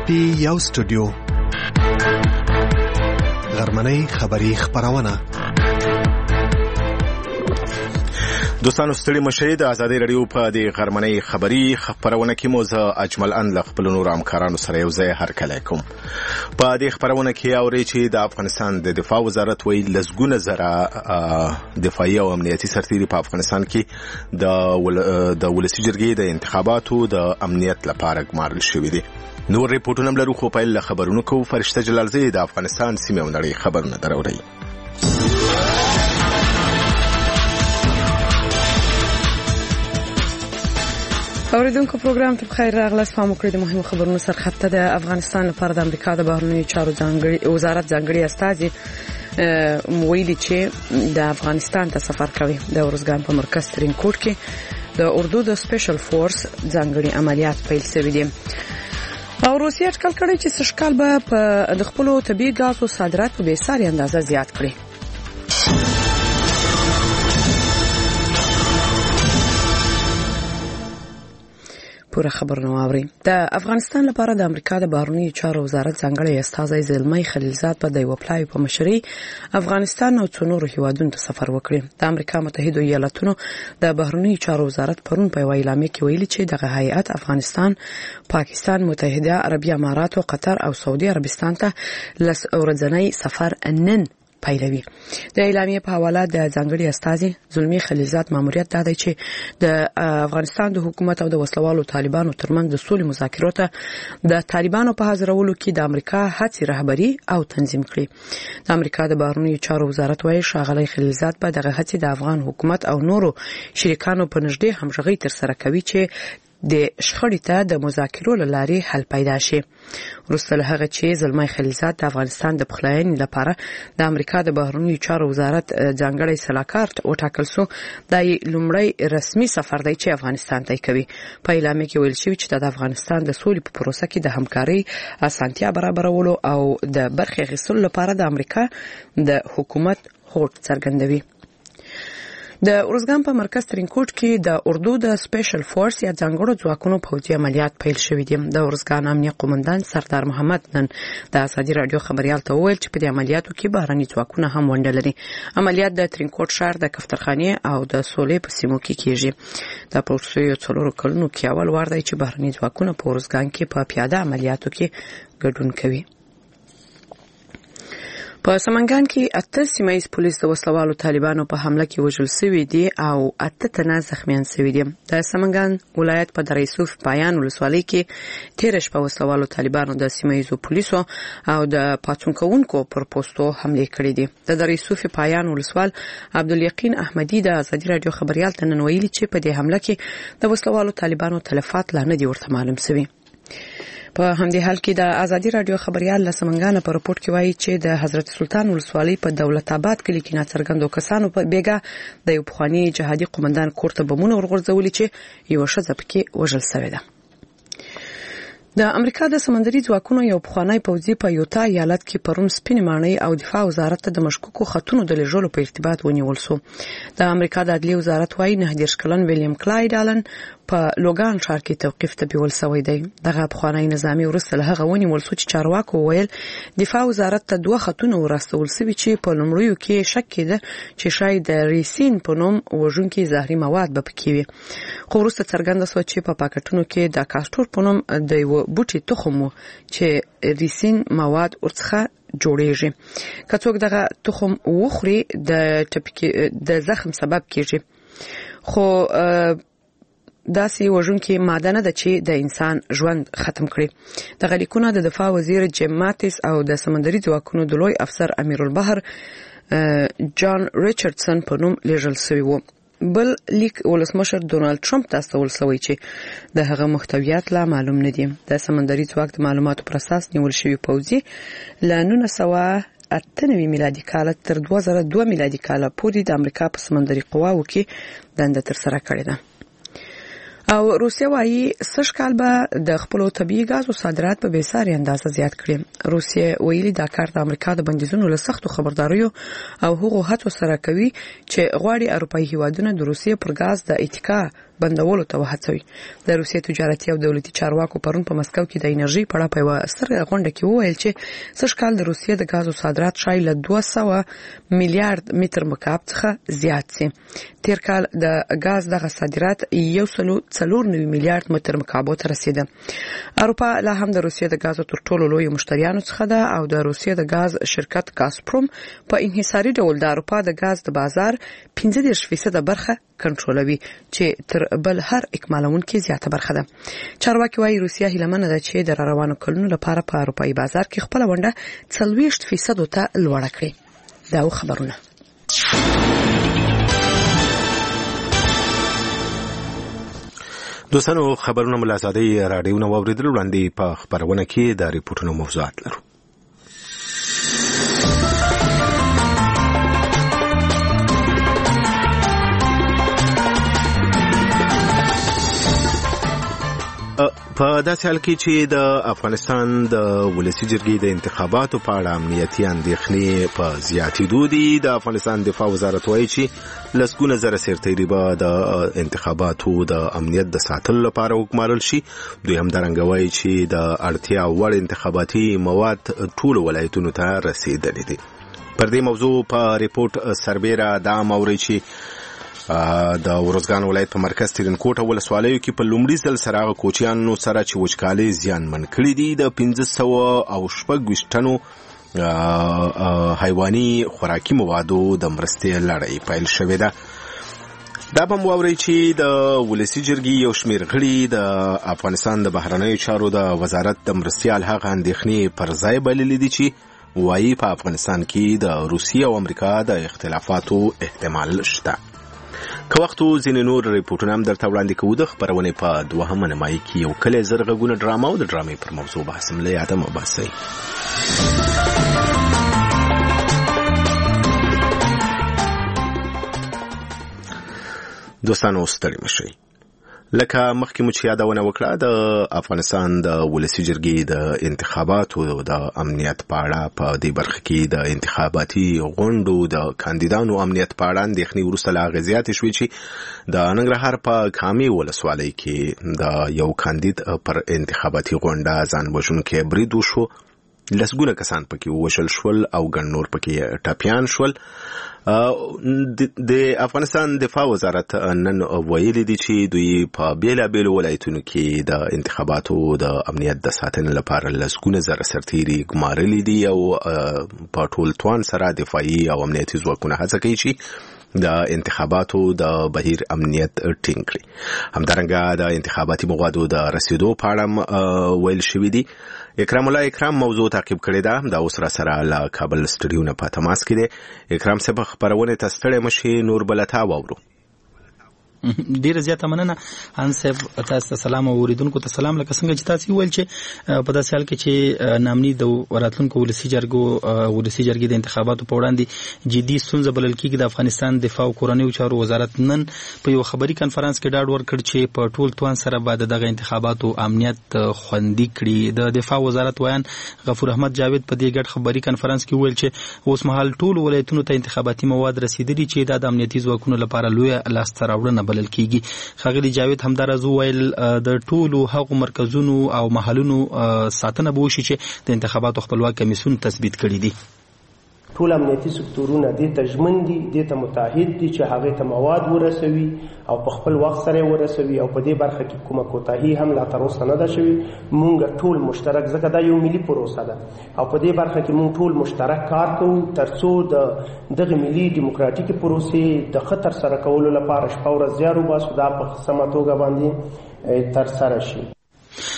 یو سټوډیو غرمنۍ خبری خبرونه دوستانو ستړي مشه د ازادي رادیو په د غرمنۍ خبری خبرونه کې موزه اجمل ان ل خپل نور همکارانو سره یو ځای هرکلی کوم. په د خبرونه کې اوري چې د افغانستان د دفاع وزارت وی لزګونه زره دفاعي او امنیتي سرتیري په افغانستان کې د ولسی جرګې د انتخاباتو د امنیت لپاره ګمارل شوې دي. نور ریپورتونه لرو خو په ل خبرونو کو فرشته جلالزی د افغانستان سیمه او نړۍ خبرونه دروري. اوریدونکو پروګرام ته بخیر راغلاست. فهم وکړئ د مهمو خبرونو سرخطه د افغانستان لپاره د امریکا د بهرنیو چارو وزارت ځانګړي استازي ویلي چې د افغانستان ته سفر کوي. د ورزګان په مرکز ترینکوټ کې د اردو د سپیشل فورس ځانګړي عملیات پیل شوي دي. او روسیه اټکل کړی چې سږکال به د خپلو طبیعي ګازو صادرات په بېساري اندازه زیات کړي. پوره خبرونه واوري. د افغانستان لپاره د امریکا د بهرنیو چارو وزارت ځانګړی استازی زلمی خلیلزاد په د یو پلای په مشرۍ افغانستان او څو نورو هیوادونو ته سفر وکړي. د امریکا متحده ایالاتونو د بهرنیو چارو وزارت پرون په اعلامیه کې ویلي چې دغه هیئت افغانستان، پاکستان، متحده عربي امارات او قطر او سعودي عربستان ته لس ورځنی سفر نن پیلوي. د اعلامیه په حواله د ځانګړي استازي زلمی خلیلزاد ماموریت دا دی چې د افغانستان د حکومت او د وسلوالو طالبانو ترمنځ د سولې مذاکرو ته د طالبانو په حاضرولو کې د امریکا هڅې رهبري او تنظیم کړي. د امریکا د بهرنیو چارو وزارت وايي ښاغلی خلیلزاد په دغه هڅې د افغان حکومت او نورو شریکانو په نږدې همغږي ترسره کوي چې د شخړې ته د مذاکرو له لارې حل پیدا شي. وروسته له هغه چې زلمی خلیلزاد د افغانستان د پخلاینې لپاره د امریکا د بهرنیو چارو وزارت ځانګړی سلاکار وټاکل شو، دا یې لومړی رسمي سفر دی چې افغانستان ته کوي. په اعلامیه کې ویل شوی چې د افغانستان د سولې په پروسه کې د همکارۍ اسانتیا برابرولو او د برخې اخیستلو لپاره د امریکا د حکومت هوډ څرګندوي. د ورزګان په مرکز ترینکوټ کې د اردو د سپیشل فورس یا ځانګړو ځواکونو پوځي عملیات پیل شوي دي. د ورزګان امنیه قومندان سردار محمد نن د ازادي رادیو خبريال ته وویل چې په دې عملیاتو کې بهرني ځواکونه هم ونډه لري. عملیات د ترینکوټ ښار د کفترخانې او د سولې په سیمو کې کیږي. د پروسیو څلورو کلونو کې اول وار دی چې بهرني ځواکونه په ورزګان کې په پیاده عملیاتو کې ګډون کوي. په سمنګان کې 8 سیمایي پولیس د وسلوالو طالبانو په حمله کې وژل شوي دي او 8 تنه زخمیان شوي دي. د سمنګان ولایت په دریسوف پایان ولسوالۍ کې تیر شپه وسلوالو طالبانو د سیمایي پولیسو او د پاتون کوونکو پر پوسټو حمله کړې دي. د دریسوف پایان ولسوال عبدالیقین احمدی د ازادي رادیو خبريال ته نن ویلي چې په دې حمله کې د وسلوالو طالبانو تلفات لا نه دي ورته معلوم شوي. په همدې حال کې د ازادي رادیو خبريال لسمنګانه په رپورت کې وایي چې د حضرت سلطان ولسوالۍ په دولت آباد کلی کې ناڅرګندو کسانو په بیګه د یو پخوانی جهادي قومندان کور ته بمونه ورغورځولي چې یو ښځه پکې وژل شوې ده. د امریکا د سمندري ځواکونو یو پخوانی پوځي په یوتا ایالت کې پرون سپینې ماڼۍ او دفاع وزارت ته د مشکوکو خطونو د لېږلو په ارتباط ونیول شو. د امریکا د عدلیې وزارت وايي 19 کلن ویلیام کلایډ آلن په لوګان ښار کې توقیف ته بیول شوی دی. دغه پخوانی نظامي وروسته له هغه ونیول شو چې چارواکو ویل دفاع وزارت ته 2 خطونه ورسول شوي چې په لومړیو کې شک کېده چې شاید د ریسین په نوم وژونکي زهري مواد به پکې وي، خو وروسته څرګنده شوه چې په پاکټونو کې د کاسټور په نوم د یو بوټي تخم چې ریسین مواد ورڅخه جوړیږي. که څوک دغه تخم وخوري د زخم سبب کیږي، خو داسې وژونکې ماده نه ده چې د انسان ژوند ختم کړي. د لیکونه د دفاع وزیر جیم ماتیس او د سمندري ځواکونو د لوی افسر امیر البحر جان ریچارډسن په نوم لیږل شوي وو. بل لیک ولسمشر ډونالد ټرمپ ته استول شوی چې د هغه محتویات لا معلوم نه دي. د سمندري ځواک د معلوماتو پر اساس نیول شوی پوځي له 1998 میلادي کال تر 2002 میلادي کال پورې د امریکا په سمندري قواو کې دنده ترسره کړې ده. او روسیه وايي سږ کال به د خپل طبيعي غازو صادرات په بیساري اندازه زیات کړي. روسیه ویلي دا کار د امریکا د بندیزونو له سختو خبرداریو او هغو هڅو سره کوي چې غواړي اروپאי هیوادونه د روسیې پر غاز د اتکا بندولو ته وهڅوي. د روسیې تجارتي او دولتي چارواکو پرون په مسکو کې د انرژي په اړه په یوه ستره غونډه کې وویل چې سږ کال د روسیې د غازو صادرات شاید له 200 میلیارډ متر مکعب څخه زیات شي. تیر کال د غاز دغه صادرات 1.4 میلیارډ متر مکعب ته رسیده. اروپا لا هم د روسیې د غازو تر ټولو لوی مشتریانو څخه ده او د روسیې د غاز شرکت غازپروم په انحصاري ډول د اروپا د غاز د بازار 15% برخه کنټرولوي چې تر بل هر اکمالونکو زیاته برخه ده. چارواکي وايي روسیه هیلمنه ده چې د روانو کلونو لپاره په اروپאי بازار کې خپل ونده 40% ته لوړه کړي. دا خبرونه. دوستانو خبرونه ملازادي رادیو نو اوریدل وړاندې په خبرونه کې د ریپورتونو موضوعات لرو. په داسې حال کې چې د افغانستان د ولسي جرګې د انتخاباتو په اړه امنیتي اندېښنې په زیاتېدو دي. د افغانستان دفاع وزارت وایي چې لسګونه زره سرتیري به د انتخاباتو د امنیت د ساتلو لپاره وګمارل شي. دوی همدارنګه وایي چې د اړتیا وړ انتخاباتي مواد ټولو ولایتونو ته رسیدلي دي. پر دې موضوع په ریپورت سربیره دا موري چې د ورزګان ولایت په مرکز ترینکوټ ولسوالیو کې په لومړي ځل سره هغه کوچیانو سره چې وچکالي زیانمن کړي دي د 1526 ټنو حیواني خوراکي موادو د مرستې لړۍ پیل شوې ده. دا به واوري چې د ولسي جرګې یو شمېر غړي د افغانستان د بهرنیو چارو د وزارت د مرستیال هغه اندېښنې پر ځای بللې دي چې وایي په افغانستان کې د روسیې او امریکا د اختلافاتو احتمال شته. که وختو ځینې نور ریپورټونه هم درته وړاندې کوو. د خبرونې په دوهمه نیمایي کې یو کلی زر غږونه ډرامه او د ډرامې پر موضوع بحث هم له یاده مه باسئ. دوستانو ستړي مه شئ. لکه مخکې مو چې یادونه وکړه د افغانستان د ولسي جرګې د انتخاباتو د امنیت په اړه په دې برخه کې د انتخاباتي غونډو د کاندیدانو امنیت په اړه اندېښنې وروسته لا غزياتې شوې چې د ننګرهار په کامې ولسوالۍ کې د یو کاندید پر انتخاباتي غونډه ځان وژونکی برید وشو. لسګونه کسان پکې ووژل شول او ګڼ نور پکې ټپیان شول. د افغانستان دفاع وزارت نن ویلي دي چې دوی په بیلابیلو ولایتونو کې د انتخاباتو د امنیت د ساتنې لپاره لسګونه زره سرتیري ګمارلي دي او په ټول توان سره دفاعي او امنیتي ځواکونه هڅه کوي چې د انتخاباتو د بهیر امنیت ټینګ کړي. همدارنګه د انتخاباتي موادو د رسیدو په اړه ویل شوی دی. اکرام الله اکرام موضوع تعقیب کړی دا اوس را سره له کابل سټډیو نه په تماس کې دی. اکرام صاحب خبرونه ته ستړی مشي نور بلتا واورو. ډیره زیاته مننه ان صاحب تاسو ته سلام او اوریدونکو ته سلام. لکه څنګه چې تاسو ویل چې په داسې حال کې چې نامني د راتلونکو ولسي جرګې د انتخاباتو په وړاندې جدي ستونزه بلل کېږي. د افغانستان دفاع او کورنیو چارو وزارت نن په یو خبري کانفرنس کې ډاډ ورکړ چې په ټول توان سره بعد دغه انتخاباتو امنیت خوندي کړي. د دفاع وزارت وایي غفور احمد جاوید په دې ګډ خبري کانفرنس کې ویل چې اوس مهال ټول ولایتونو ته انتخاباتي مواد رسیدلي چې د امنیتي ځواکونو لپاره لوی لاسته راوړنه بلل کیږي. خغلی جاوید همدارز ویل د ټولو حقوق مرکزونو او محلونو ساتنه به وشي چې د انتخاباتو خپلواک کمیسیون تثبیت کړي دي. ټول امنیتي سکتورونه دې ته ژمن دي، دې ته متحد دي چې هغه ته مواد ورسوي او په خپل وخت سره ورسوي او په دې برخه کې کومه کوتاهي هم لا تر اوسه نه ده شوې. مونږ ټول مشترک ځکه دا یو ملي پروسه ده او په دې برخه کې مونږ ټول مشترک کار کوو ترڅو دغه ملي دیموکراتیکي پروسې د خطر سره کولو لپاره شپه ورځ زیار وباسو دا په سمه توګه باندې تر سره شي.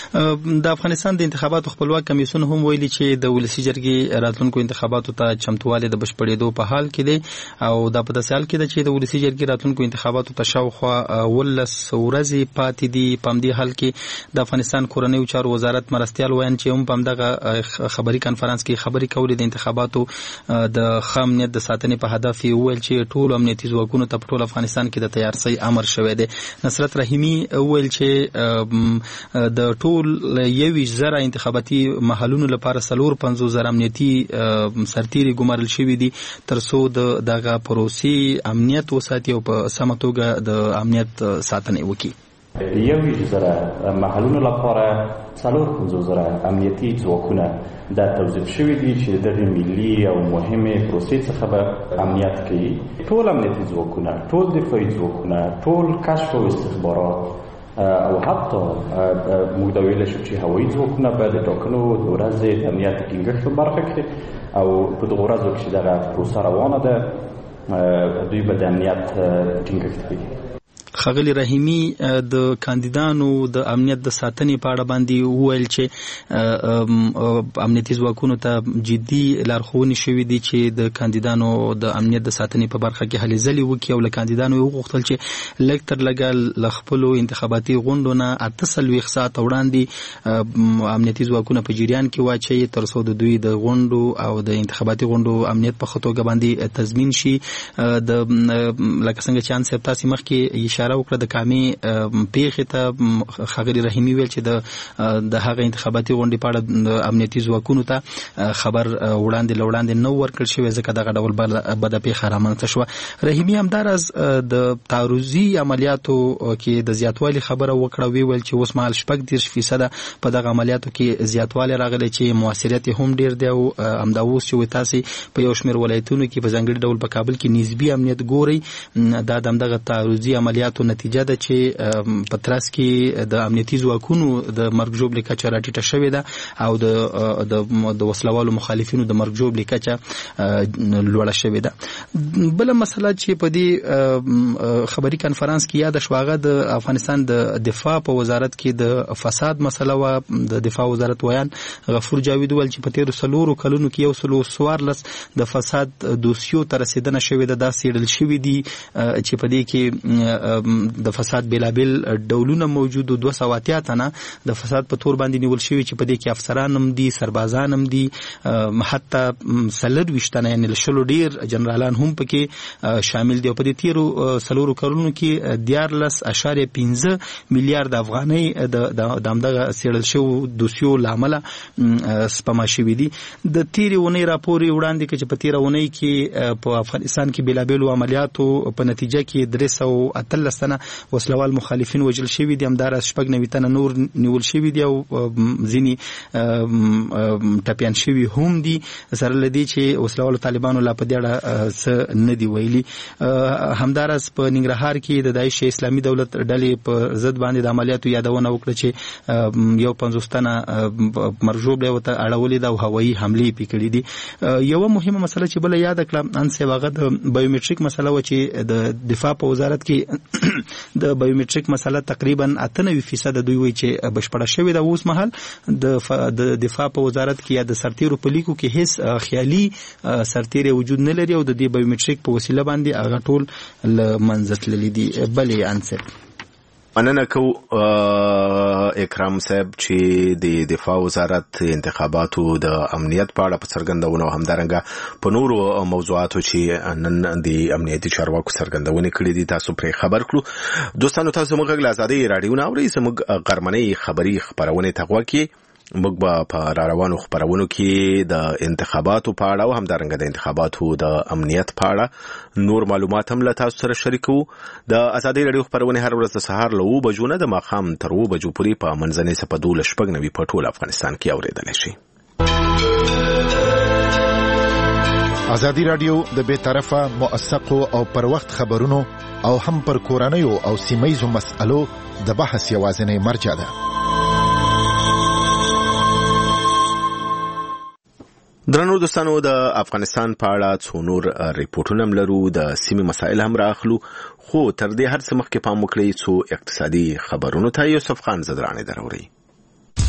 د افغانستان د انتخاباتو خپلواک کمیسیون هم ویلي چې د ولسی جرګې راتلونکو انتخاباتو ته چمتووالی د بشپړېدو په حال کې دی او دا په داسې حال کې ده چې د ولسی جرګې راتلونکو انتخاباتو ته شاوخوا 18 ورځې پاتې دي. په همدې حال کې د افغانستان کورنیو چارو وزارت مرستیال وایي چې هم په همدغه خبري کانفرنس کې خبرې کولې د انتخاباتو د ښه امنیت د ساتنې په هدف یې وویل چې ټول امنیتي ځواکونو ته په ټول افغانستان کې د تیارسۍ امر شوی دی. نصرت رحیمي وویل چې د ټول 21,000 انتخاباتي محلونو لپاره 450,000 امنیتي سرتیري ګمارل شوي دي تر څو دغه پروسې امنیت وساتي او په سمه توګه د امنیت ساتنه وکړي. 21,000 محلونو لپاره 450,000 امنیتي ځواکونه د توظیف شوي دي چې دغه ملي او مهمه پروسې څخه به امنیت کوي. ټول امنیتي ځواکونه، ټول دفاعي ځواکونه، ټول کشف او استخبارات او حتی موږ دا ویلی شو چې هوایي ځواکونه به د ټاکنو د ورځې د امنیت ټینګښت په برخه کې او په دغه ورځو کې چې دغه پروسه روانه ده دوی به د امنیت ټینګښت کوي. ښاغلي رحیمي د کاندیدانو د امنیت د ساتنې په اړه باندې وویل چې امنیتي ځواکونو ته جدي لارښوونې شوي دي چې د کاندیدانو د امنیت د ساتنې په برخه کې هلې ځلې وکړي او له کاندیدانو یې وغوښتل چې لږ تر لږه له خپلو انتخاباتي غونډو نه 48 ساعته وړاندې امنیتي ځواکونه په جریان کې واچوي تر څو د دوی د غونډو او د انتخاباتي غونډو امنیت په ښه توګه باندې تضمین شي. لکه څنګه چې ان صاحب تاسې مخکې اشاره وکړه د کامې پیښې ته ښاغلي رحیمي ویل چې د هغه انتخاباتي غونډې په اړه د امنیتي ځواکونو ته خبر وړاندې نه ورکړل شوی ځکه دغه ډول بده پیښه رامنځته شوه. رحیمي همداراز د تعرضي عملیاتو کې د زیاتوالي خبره وکړه، ویل چې اوس مهال 40% په دغه عملیاتو کې زیاتوالی راغلی چې موثریت هم ډیر دی او همدا اوس چې تاسې په یو شمېر ولایتونو کې په ځانګړي ډول په کابل کې نسبي امنیت ګورئ، دا د همدغه تعرضي عملیاتو نتیجه ده چې په ترڅ کې د امنیتي ځواکونو د مرګ ژوبلې کچه راټیټه شوې ده او د وسلوالو مخالفینو د مرګ ژوبلې کچه لوړه شوې ده. بله مسله چې په دې خبري کانفرنس کې یاد شوه هغه د افغانستان د دفاع په وزارت کې د فساد مسله وه. د دفاع وزارت ویان غفور جاوید وویل چې په تېرو 4 کلونو کې 114 د فساد دوسیو ته رسېدنه شوې ده. دا څېړل شوي دي چې په دې کې د فساد بېلابېل ډولونه موجود، 280 تنه د فساد په تور باندې نیول شوي چې په دې کې افسران هم دي، سربازان هم دي، حتی 24 تنه یعنې له 20 ډېر جنرالان هم پکې شامل دي. او په دې تېرو 4 کلونو کې 14.15 میلیارد افغانۍ د همدغه څېړل شوو دوسیو له امله سپما شوي دي. د تېرې اونۍ راپور یې وړاندې کړ چې په تېره اونۍ کې په افغانستان کې بېلابېلو عملیاتو په نتیجه کې 313 تنه وسلوال مخالفین وژل شوي دي. همداراز 90 تنه نور نیول شوي دي او ځینې ټپیان شوي هم دي، سره له دې چې وسلوالو طالبانو لا په دې اړه څه نه دي ویلي. همداراز په ننګرهار کې د داعش اسلامي دولت ډلې په ضد باندې د عملیاتو یادونه وکړه چې یو 50 تنه مرګ ژوبلې ورته اړولې ده او هوایي حملې پرې کړې دي. یوه مهمه مسله چې بله یاده کړه ان صاحب هغه د بایومټریک مسله وه چې د دفاع په وزارت کې د بایومټریک مسله تقریبا 98% دوی وایي چې بشپړه شوې ده. اوس مهال د دفاع په وزارت کې یا د سرتیرو په لیکو کې هیڅ خیالي سرتیری وجود نه لري او د دې بایومټریک په وسیله باندې هغه ټول له منځه تللي دي. بلې انصر مننه کو اکرام صاحب چې د دفاع وزارت انتخاباتو د امنیت په اړه په څرګندونه او همدارنګه په نورو موضوعاتو چې نن د امنیتي چارواکو څرګندونه کړې دي تاسو پرې خبر کړو. دوستانو تاسو موږ له آزادۍ رادیو نه اورئ، زموږ غرمنۍ خبري خبرونه ته غوږی موږ به په راروانو خبرونو کې د انتخاباتو په اړه او همدارنګه د انتخاباتو د امنیت په اړه نور معلومات هم له تاسو سره شریکو. د آزادۍ رادیو خبرونه هر ورځ د سهار له 9 بجو نه د ماښام تر 2 بجو پورې په منځنۍ سپه 12 په ټول افغانستان کې اوریدل شي. آزادی رادیو د بے طرفه موثقو او پر وخت خبرونو او هم پر کورنیو او سیمایزو مسألو د بحث یوازینی مرجع ده. درنو دوستانو د افغانستان په اړه څو نور ریپورتونه هم لرو، د سیمې مسایل هم راخلو، خو تر دې هر څه مخکې پام وکړئ څو اقتصادي خبرونو ته یوسف خان زدرانی دروري.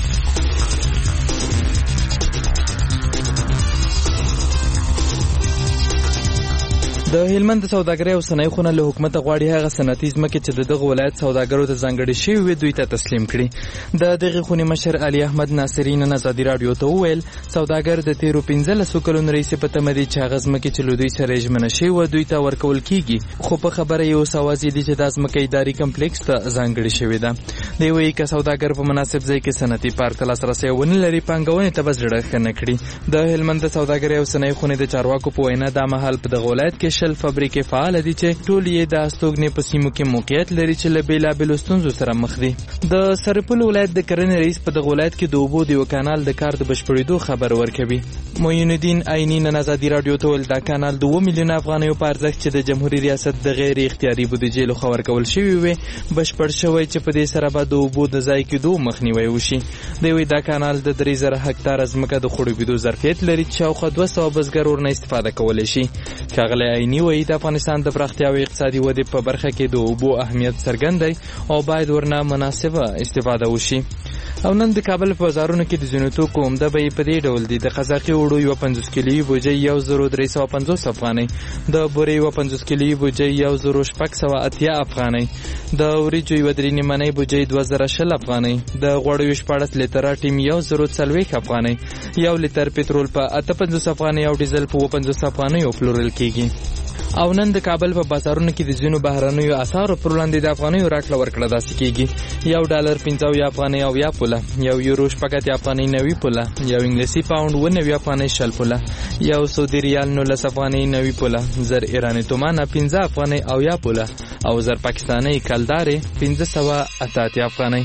د هلمند سوداګرۍ او صنایع خونه له حکومت غواړي هغه صنعتي ځمکې چې دغه ولایت سوداګرو ته ځانګړې شوې وي دوی ته تسلیم کړي. د دغه خونې مشر علي احمد ناصري نن ازادي راډیو ته وویل سوداګر د تیرو 15 کلونو راهیسې په تمه دي چې هغه ځمکې چې له دوی سره ژمنه شوې وه دوی ته ورکول کیږي، خو په خبره یې اوس اوازې دي چې دا ځمکه اداري کمپلیکس ته ځانګړې شوې ده. دی وایي که سوداګر په مناسب ځای کې صنعتي پارک ته لاسرسی ونه لري پانګونې ته به زړه ښه نه کړي. د هلمند سوداګرۍ او صنایع خونې د چارواکو په وینا دا مهال په دغه ولایت کې 10 فابریکې فعال دي چې ټول یې د استوګنې په سیمو کې موقعیت لري چې له بېلابېلو ستونزو سره مخ دي. د سرپل ولایت د کرنې رئیس په دغه ولایت کې د اوبو د یو کانال د کار د بشپړېدو خبر ورکوي. معین الدین عیني نن ازادي راډیو ته ویل دا کانال 2 میلیونه افغانیو په ارزښت چې د جمهوریت ریاست د غیر اختیاري بودیجې لخوا ورکول شوی وي بشپړ شوی چې په دې سره به د اوبو د ضایع کېدو مخنیوی وشي. دی وایي دا کانال د 3000 هکتاره ځمکه د خړوبېدو ظرفیت لري چې شاوخوا 200 بزګر ورنه استفاده کولی شي. ښاغلی عیني وایي د افغانستان د پراختیا او اقتصادي ودې په برخه کې د اوبو اهمیت څرګند دی او باید ورنه مناسبه استفاده وشي. او نن د کابل په بازارونو کې د ځینو توکو عمده بیې په دې ډول دي: د قزاقي اوړو یوه 50 کیلویي بوجۍ 1350 افغانۍ، د بورې یوه 50 کیلویي بوجۍ 1680 افغانۍ، د وریجو یوه 3 نیمنۍ بوجۍ 2020 افغانۍ، د غوړیو 14 لیتره ټیم 1040 افغانۍ، 1 لیتر پټرول په 58 افغانۍ او ډیزل په 50 افغانۍ پلورل کیږي. او نن د کابل په بازارونو کې د ځینو بهرنیو اسعارو پر وړاندې د افغانیو راکړه ورکړه داسې کیږي: $1.50 افغانۍ او 1 پوله، €1 شپږ افغانۍ 90 پوله، یو انګلیسي پاوند 90 افغانۍ 60 پوله، یو سعودي ریال 19 افغانۍ 90 پوله، زر ایرانی تومانه 15 افغانۍ او 1 پوله او زر پاکستاني کلدارې 1588 افغانۍ.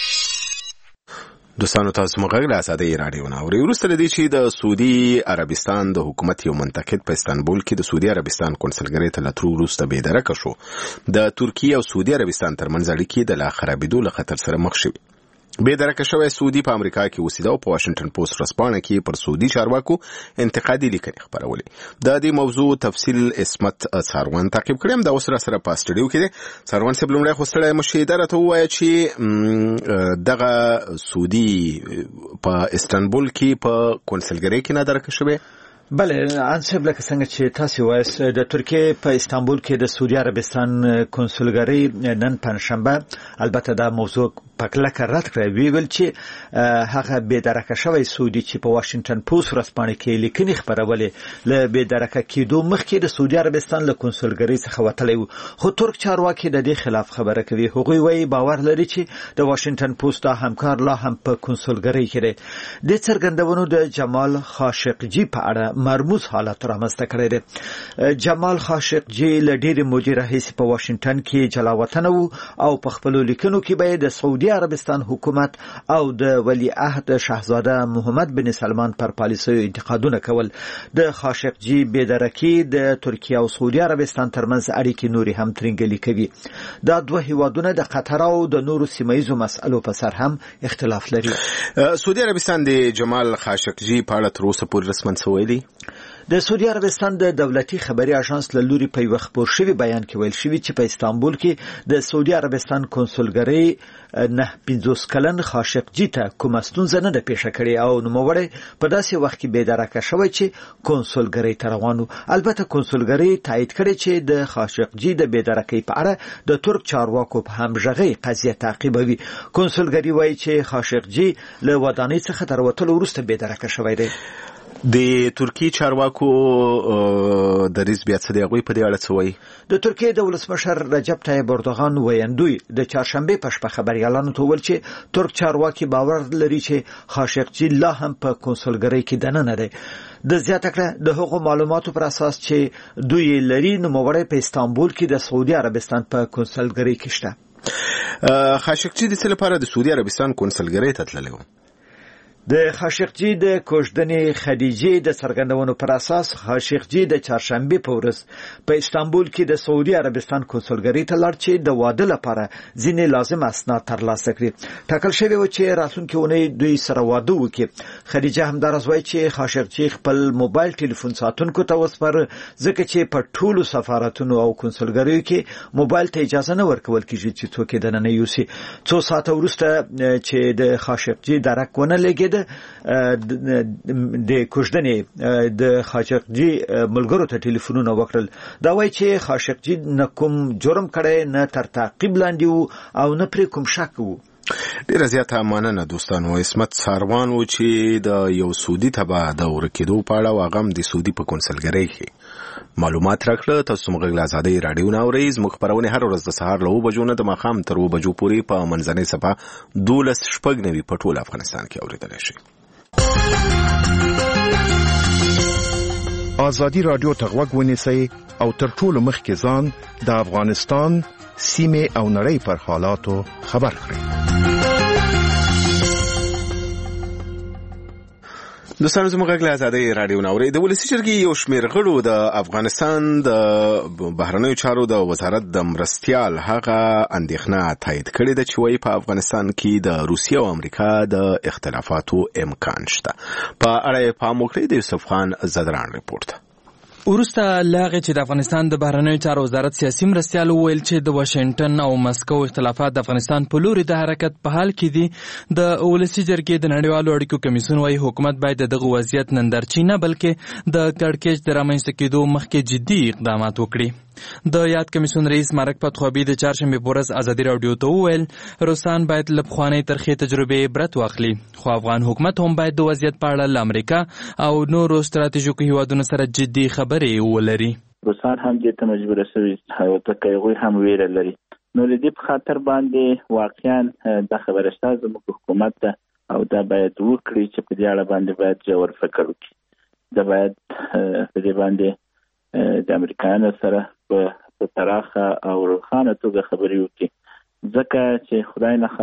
دوستانو تاسو مغږ له ازادۍ راډیو نه اورئ. وروسته له دې چې د سعودي عربستان د حکومت یو منتقد په استانبول کې د سعودي عربستان کنسلګرۍ ته له تلو وروسته بېدرکه شو، د ترکیې او سعودي عربستان ترمنځ اړیکې د لا خرابېدو له خطر سره مخ شوې. بېدرکه شوی سعودي په امریکا کې اوسېده او په واشنګټن پوسټ ورځپاڼه کې پر سعودي چارواکو انتقادي لیکنې خپرولې. د دې موضوع تفصیل اسمت څاروان تعقیب کړم. دا اوس را سره په سټډیو کې دی. څاروان صاحب لومړی خو ستړی مشي دا راته ووایه چې دغه سعودي په استانبول کې په کنسلګرۍ کې نادرکه شوی. بله انصب لکه څنګه چې تاسو وایست د ترکیې په استانبول کې د سعودي عربستان کنسولګرۍ نن پنځشنبه البته دا موضوع په کلکه رد کړی، ویل چې هغه بېدرکه شوی سعودي چې په واشنګټن پوسټ ورځپاڼه کې لیکنې خپرولې له بېدرکه کېدو مخکې د سعودي عربستان له کنسولګرۍ څخه وتلی و، خو ترک چارواکي د دې خلاف خبره کوي. هغوی وایي باور لري چې د واشنګټن پوسټ دا همکار لا هم په کنسولګرۍ کې دی. د څرګندونو د جمال خاشقجي په اړه مرموز حالت رامنځته کړی دی. جمال خاشقجي له ډېرې مودې راهیسې په واشنګټن کې جلاوطنه و او په خپلو لیکنو کې به د سعودي عربستان حکومت او د ولیعهد شاهزاده محمد بن سلمان پر پالیسیو انتقادونه کول. د خاشقجي بېدرکي د ترکیه او سعودي عربستان ترمنځ اړیکې نورې هم ترنګلې کوي. دا دوه هیوادونه د قطر او د نورو سیمه‌یزو مسألو په سر هم اختلاف لري. سعودي عربستان د جمال خاشقجي په اړه تر اوسه پورې رسماً څه ویلي؟ د سعودي عربستان د دولتي خبري اژانس له لوري په یو خبر شوی بیان کې ویل شوی چې په استانبول کې د سعودي عربستان کنسولګرۍ 50 کلن خاشقجي ته کومه ستونزه نه ده پیښه کړې او نوموړی په داسې وخت کې بېدرکه شوی چې کنسولګرۍ ته روان و. البته کنسولګرۍ تایید کړې چې د خاشقجي د بېدرکۍ په اړه د ترک چارواکو په همغږۍ قضیه تعقیبوي. کنسولګرۍ وایي چې خاشقجي له ودانۍ څخه تر وتلو وروسته بېدرکه شوی دی. د ترکیې چارواکو دریځ بیا څه دی؟ هغوی په دې اړه څه وایي؟ د ترکیې د ولسمشر رجب طیب اردوغان ویندوی د چهارشنبې په شپه خبریالانو ته وویل چې ترک چارواکي باور لري چې خاشقجي لا هم په کنسولګرۍ کې دننه دی. د زیاته کړه د هغو معلوماتو پر اساس چې دوی لري نوموړی په استانبول کې د سعودي عربستان په کنسولګرۍ کې شته. خاشقجي د څه لپاره د سعودي عربستان کنسولګرۍ ته تللی و؟ د خاشقجي د کوژدنې خدیجې د څرګندونو پر اساس خاشقجي د چهارشنبې په ورځ په استانبول کې د سعودي عربستان کنسولګرۍ ته لاړ چې د واده لپاره ځینې لازم اسناد ترلاسه کړي. ټاکل شوی و چې راتلونکې اونۍ دوی سره واده وکړي. خدیجه همداراز وایي چې خاشقجي خپل موبایل ټلیفون ساتونکو ته وسپاره ځکه چې په ټولو سفارتونو او کنسولګریو کې موبایل ته اجازه نه ورکول کیږي چې څوک دننه یوسي. څو ساعته وروسته چې د خاشقجي درک ونه لګید د کوژدنې د خاشقجي ملګرو ته ټلیفونونه وکړل. دا وایي چې خاشقجي نه کوم جرم کړی، نه تر تعقیب لاندې وو او نه پرې کوم شک وو. ډیره زیاته مننه دوستانو. عصمت ساروان و چې د یو سعودي تبع د ورکېدو په اړه واغم د سعودي په کنسلګرۍ کې معلومات راکړه. تاسو موږ له آزادۍ رادیو نه اورئ. زموږ خبرونه هر ورځ د سهار له 9 بجو نه د ماښام تر 2 بجو پورې په منځنۍ صفحه 12:09 په ټول افغانستان کې اوریدلی شئ. آزادي رادیو ته غوږ ونیسئ او تر ټولو مخکې ځان د افغانستان سیمه او نړۍ پر حالاتو خبر کړئ. دوستانو زموږ غږ له آزادۍ رادیو نه اورئ. د ولسي جرګې یو شمېر غړو د افغانستان د بهرنیو چارو د وزارت د مرستیال هغه اندېښنه تایید کړې ده چې وایي په افغانستان کې د روسیې او امریکا د اختلافاتو امکان شته. په اړه پام وکړئ. د یوسف خان زدران ریپورت. وروسته لاغه چې د افغانستان د بهرنیو چارو وزارت سیاسي مرستیال وویل چې د واشنگټن او مسکو اختلافات د افغانستان په لوري د حرکت په حال کې دي. د ولسي جرګې د نړیوالو اړیکو کمیسیون وايي حکومت باید دغه وضعیت نندارچی نه بلکې د کړکېچ د رامنځته کېدو مخکې جدي اقدامات وکړي. د یاد کمیسیون رئیس مارک پتخوابي د چهارشنبه په ورځ ازادي رادیو ته وویل روسان باید له پخوانۍ ترخې تجربې عبرت واخلي، خو افغان حکومت هم باید د وضعیت په اړه له امریکا او نورو ستراتیژیکو هیوادونو سره جدي خبرې ولري. روسان هم دې ته مجبور شوي او ته هغوی هم ویره لري. نو د دې په خاطر باندې واقعا د خبره شته زموږ حکومت ته او دا باید وکړي چې په دې اړه باندې باید ژور فکر وکړي. دا باید په دې باندې د امریکایانو سره په پراخه او روښانه توګه خبرې وکړي، ځکه چې خدای نه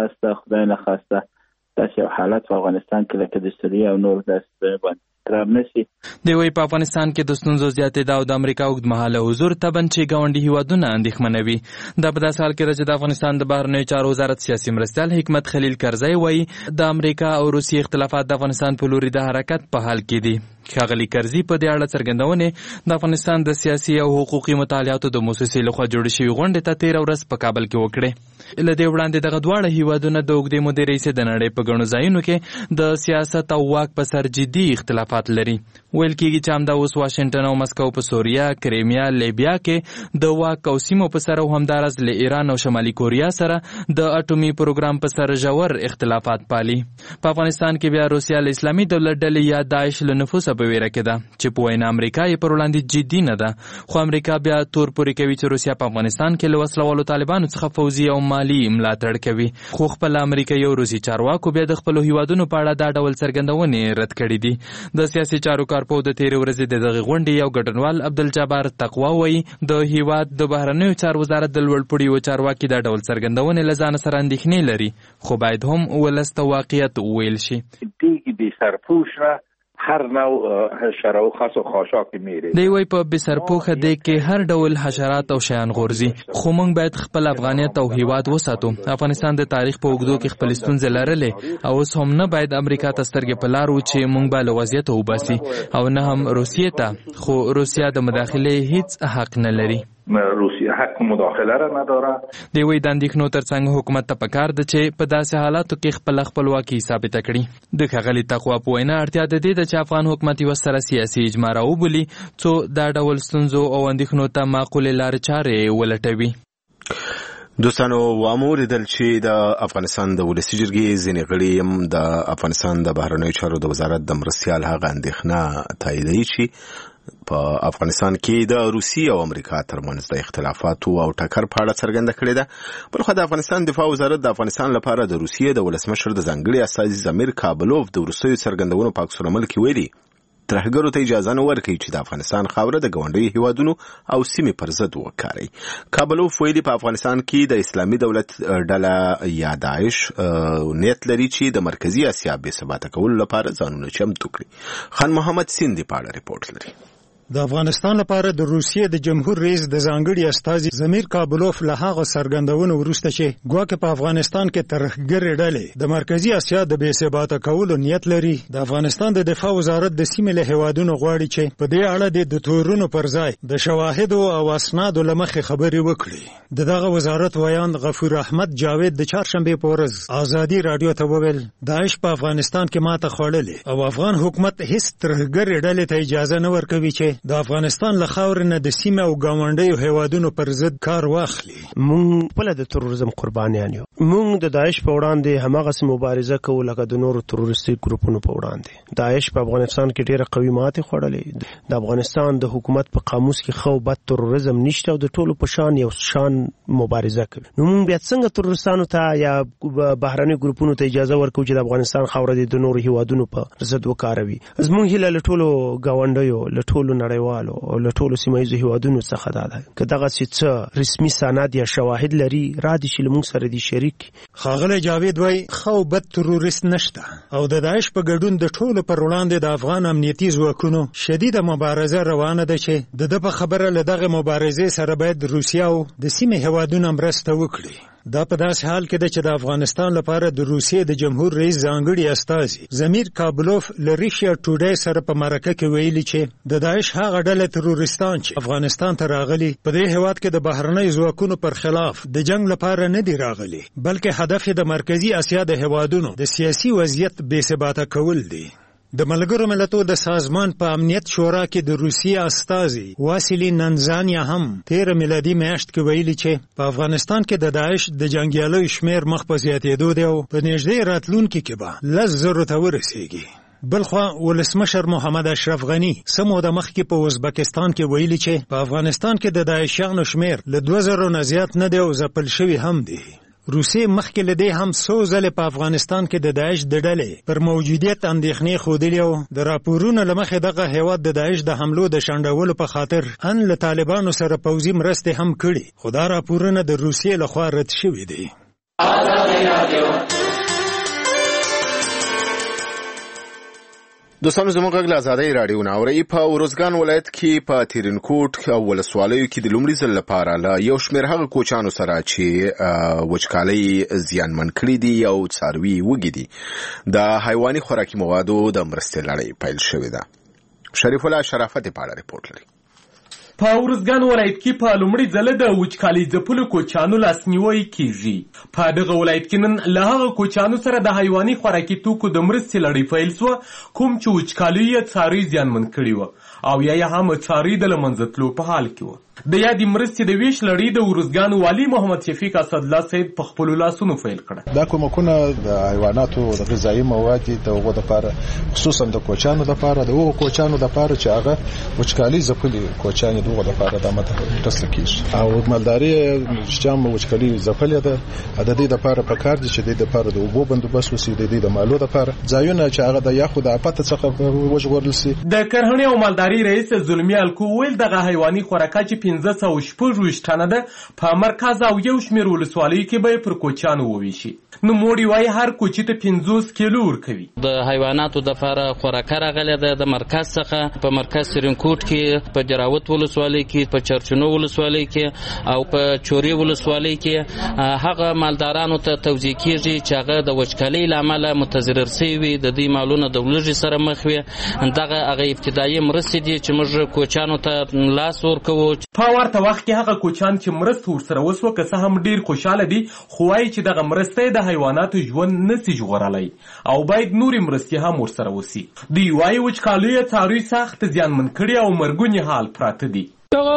خواسته داسې حالت په افغانستان کې لکه د سوریې او نور داسې باندې تکرار نشي. دی وايي په افغانستان کې د ستونزو زیاتېدا او د امریکا اوږدمهاله حضور تبن چې ګاونډي هیوادونه اندېښمنوي. دا په داسې حال کې ده چې د افغانستان د بهرنیو چارو وزارت سیاسي مرستیال حکمت خلیل کرزی وايي د امریکا او روسیې اختلافات د افغانستان په لوري د حرکت په حال کې دي. ښاغلي کرزي په دې اړه څرګندونې د افغانستان د سیاسي او حقوقي مطالعاتو د موسسې لخوا جوړې شوې غونډې ته 13 ورځ په کابل کې وکړې. له دې وړاندې دغه دواړه هیوادونه د اوږدې مودې راهیسې د نړۍ په ګڼو ځایونو کې د سیاست او واک په سر جدي اختلافات لري. ویل کېږي چې همدا اوس واشنګټن او مسکو په سوریه، کریمیا، لیبیا کې د واک او سیمو په سر او همدارس له ایران او شمالي کوریا سره د اټومي پروګرام په سر ژور اختلافات پالي. په افغانستان کې بیا روسیا له اسلامي دولت ډلې یا داعش له نفوذه په ویره کې ده چې په وینا امریکا یې پر وړاندې جدي نه ده، خو امریکا بیا تور پورې کوي چې روسیا په افغانستان کې له وسلوالو طالبانو څخه فوزي او مالی ملاتړ کوي. خو خپل امریکایي او روسي چارواکو بیا د خپلو هیوادونو په اړه دا ډول څرګندونې رد کړې دي. د سیاسي چارو کارپوه د 13 ورځې د دغه غونډې یو ګډونوال عبدالجبار تقوا وایي د هیواد د بهرنیو چارو وزارت د لوړپوړي و چارواکي دا ډول څرګندونې له ځان سره اندېښنې لري، خو باید هم ولس ته واقعیت وویل شي. دیگه بی سرپوش را هر نوع حشره و خس و خاشاک میره. دی وای په بسرپوخه دی کې هر ډول حشرات او شیان غورځي، خو موږ باید خپل افغانیت او هیواد وساتو. افغانستان د تاریخ په اوږدو کې خپل ستونزې لرلې او اوس هم نه باید امریکا ته سترګې په لار و چې موږ به له وضعیته وباسي او نه هم روسیې ته، خو روسیا د مداخلې هیڅ حق نه لري. روسیه حق مداخله را نداره. دی وی د اندېښنو ترڅنګ حکومت ته پکار ده چې په داسې حالاتو کې خپل خپلواکي ثابته کړي. د ښاغلي تقوا په وینا اړتیا ده دې چې افغان حکومت یو سره سیاسي اجماع راوبولي څو دا ډول ستونزو او اندېښنو ته معقولې لارې چارې ولټوي. دوستانو واموریدل چې د افغانستان د ولسي جرګې ځینې غړي هم د افغانستان د بهرنیو چارو د وزارت د مرستیال هغه اندېښنه تاییدوي چې په افغانستان کې د روسیې او امریکا ترمنځ د اختلافاتو او ټکر په اړه څرګنده کړې ده. بلخو د افغانستان دفاع وزارت د افغانستان لپاره د روسیې د ولسمشر د ځانګړي استازي زمیر کابلوف د وروستیو څرګندونو په عکس العمل کې ویلي ترهګرو ته اجازه نه ورکوي چې د افغانستان خاوره د ګاونډیو هیوادونو او سیمې پر ضد وکاروي. کابلوف ویلي په افغانستان کې د اسلامي دولت ډله یا داعش نیت لري چې د مرکزی اسیا بې ثباته کولو لپاره ځانونه چمتو کړي. خان محمد سیندي په اړه ریپورت لري. د افغانستان لپاره د روسیې د جمهور رئیس د ځانګړي استازي زمیر کابلوف له هغه څرګندونو وروسته چې ګواکې په افغانستان کې ترهګرې ډلې د مرکزی اسیا د بې ثباته کولو نیت لري، د افغانستان د دفاع وزارت د سیمې له هیوادونو غواړي چې په دې اړه د تورونو پر ځای د شواهدو او اسنادو له مخې خبرې وکړي. دغه وزارت ویان غفور احمد جاوید د چهارشنبې په ورځ ازادي رادیو ته وویل داعش په افغانستان کې ماته خوړلې او افغان حکومت هیڅ ترهګرې ډلې ته اجازه نه ورکوي چې د افغانستان له خاورې نه د سیمې او ګاونډیو هیوادونو پر ضد کار واخلي. مونږ خپله د تروریزم قربانیان یو. مونږ د داعش په وړاندې هماغسې مبارزه کوو لکه د نورو تروریستي ګروپونو په وړاندې. داعش په افغانستان کې ډېره قوي ماتې خوړلې. د افغانستان د حکومت په قاموس کې ښه او بد تروریزم نشته او د ټولو په شان یو شان مبارزه کوي. نو مونږ بیا څنګه تروریستانو ته یا بهرني ګروپونو ته اجازه ورکوو چې د افغانستان خاوره د نورو هیوادونو په ضد وکاروي؟ زموږ هیله له ټولو ګاونډیو له ټولو نړیوالو او له ټولو سیمه ییزو هیوادونو څخه ده که دغسې څه رسمي سند یا شواهد لري را دي چې له موږ سره دي شریک. ښاغلی جاوید وایي ښه او بد تروریست نشته او د داعش په ګډون د ټولو پر وړاندې د افغان امنیتي ځواکونو شدیده مبارزه روانه ده چې د ده په خبره له دغه مبارزې سره باید روسیه او د سیمې هیوادونه مرسته وکړي. دا په داسې حال کې ده چې د افغانستان لپاره د روسیې د جمهور رئیس ځانګړي استازي زمیر کابلوف له ریشیا ټوډی سره په مرکه کې ویلي چې د داعش هغه ډله تروریستان چې افغانستان ته راغلي په دې هیواد کې د بهرنیو ځواکونو پر خلاف د جنگ لپاره نه دي راغلي بلکې هدف د مرکزی اسیا د هیوادونو د سیاسي وضعیت بې ثباته کول دي. د ملګرو ملتونو د سازمان په امنیت شورا کې د روسیې استازي واسیلی ننزانیا هم 13 میلادي میاشت کې ویلي چې په افغانستان کې د داعش د جنگیالیو شمیر مخ په زیاتېدو دی او په نږدې راتلونکي کې به 10,000 ته ورسیږي. بلخوا ولسمشر محمد اشرف غنی سمو د مخکې په ازبکستان کې ویلي چې په افغانستان کې د داعشیانو شمیر له 2000 نه زیات نه دی او ځپل شوي هم دی. روسیې مخکې له دې هم څو ځلې په افغانستان کې د داعش د ډلې پر موجودیت اندېښنې ښودلې او د راپورونو له مخې دغه هیواد د داعش د حملو د شنډولو په خاطر ان له طالبانو سره پوځي مرستې هم کړي خو دا راپورونه د روسیې لخوا رد شوي دي. دوستانو زموږ غږ له ازادۍ راډیو نه اورئ. په ارزګان ولایت کې په تیرینکوټ او ولسوالیو کې د لومړي ځل لپاره له یو شمېر هغه کوچانو سره چې وچکالۍ زیانمن کړي دي او څاروي وږي دي د حیواني خوراکي موادو د مرستې لړۍ پیل شوې ده. شریف الله شرافت په اړه ریپورت لري. په ارزګان ولایت کې په لومړي ځل د وچکالۍ ځپلو کوچانو لاسنیوی کیږي. په دغه ولایت کې نن له هغه کوچانو سره د حیواني خوراکي توکو د مرستې لړۍ پیل شوه کوم چې وچکالۍ یې څاروي زیانمن کړي وه او یا یې هم څاروي د له منځه تلو په حال کې وه. د یادې مرستې د ویش لړۍ د ارزګان والي محمد شفیق اسدالله صاحب په خپلو لاسونو پیل کړه. دا کومکونه د حیواناتو د غذایي مواد د هغو دپاره خصوصا د کوچانو دپاره د هغو کوچانو دپاره چې هغه وچکالۍ ځپلي کوچانې د هغو دپاره دا مترسله کېږي او مالداري چې هم وچکالۍ ځپلې ده د دې دپاره پکار دي چې د دې دپاره د اوبو بندوبست وسي د دې د مالو دپاره ځایونه چې هغه د یخو د آفت څخه وژغورل سي. د کرهڼې او مالداري رئیس زلمي الکو ویل دغه حیواني خوراکه چې 1526 ټنه ده په مرکز او یو شمېر ولسوالیو کې به پر کوچانو وویشي. نو موړي وایي هر کوچي ته 50 کیلو ورکوي. د حیواناتو دپاره خوراکه راغلې ده د مرکز څخه په مرکز ترینکوټ کې په جراوت ولسوالۍ کې په چرچنو ولسوالۍ کې او په چوري ولسوالۍ کې هغه مالدارانو ته توزیع کېږي چې هغه د وچکالۍ له امله متضرر شوي د دوی مالونه د لوږې سره مخ وي. دغه هغه ابتدایي مرستې دي چې موږ کوچانو ته لاس ورکوو. په ورته وخت کې هغه کوچان چې مرسته ورسره وسوه که څه هم ډېر خوشحاله دي خو وایي چې دغه مرسته د حیواناتو ژوند نسي ژغورلی او باید نورې مرستې هم ورسره وسي. دوی وایي وچکالیو څاروي سخت زیانمن کړي او مرګوني حال پراته دي. دغه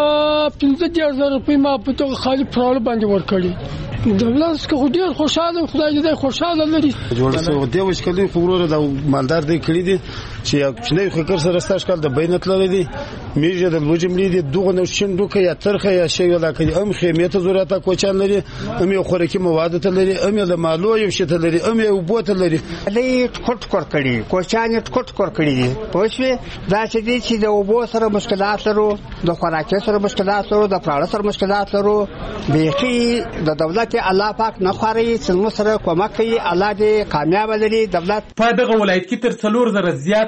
15,000 روپۍ ما په دغه خالي پرالو باندې ورکړي. دولت څخه ډېر خوشحاله خدای دې خوشحاله لري. جوړ څه دی وچکالۍ خو وروره د مالدار دی کړي دي چې یو کوچنی خکر سره ستاسو کال د بینت لري دي میږي د لوجې ملي دي دغه نو شندو کې یا ترخه یا شی ولا کوي ام خیمه ته ضرورت کوچان لري ام یو خوراکي مواد ته لري ام د مالو یو شته لري ام یو بوت لري لې ټکټ کور کړي کوچان ټکټ کور کړي دي پوښوي دا چې د اوبو سره مشکلات لرو د خوراکي سره مشکلات لرو د پراړه سره مشکلات لرو بيخي د دولت الله پاک نه خوري چې موږ سره کومک کوي الله دې کامیاب لري. دولت په دغه ولایت کې تر 4,000 زیات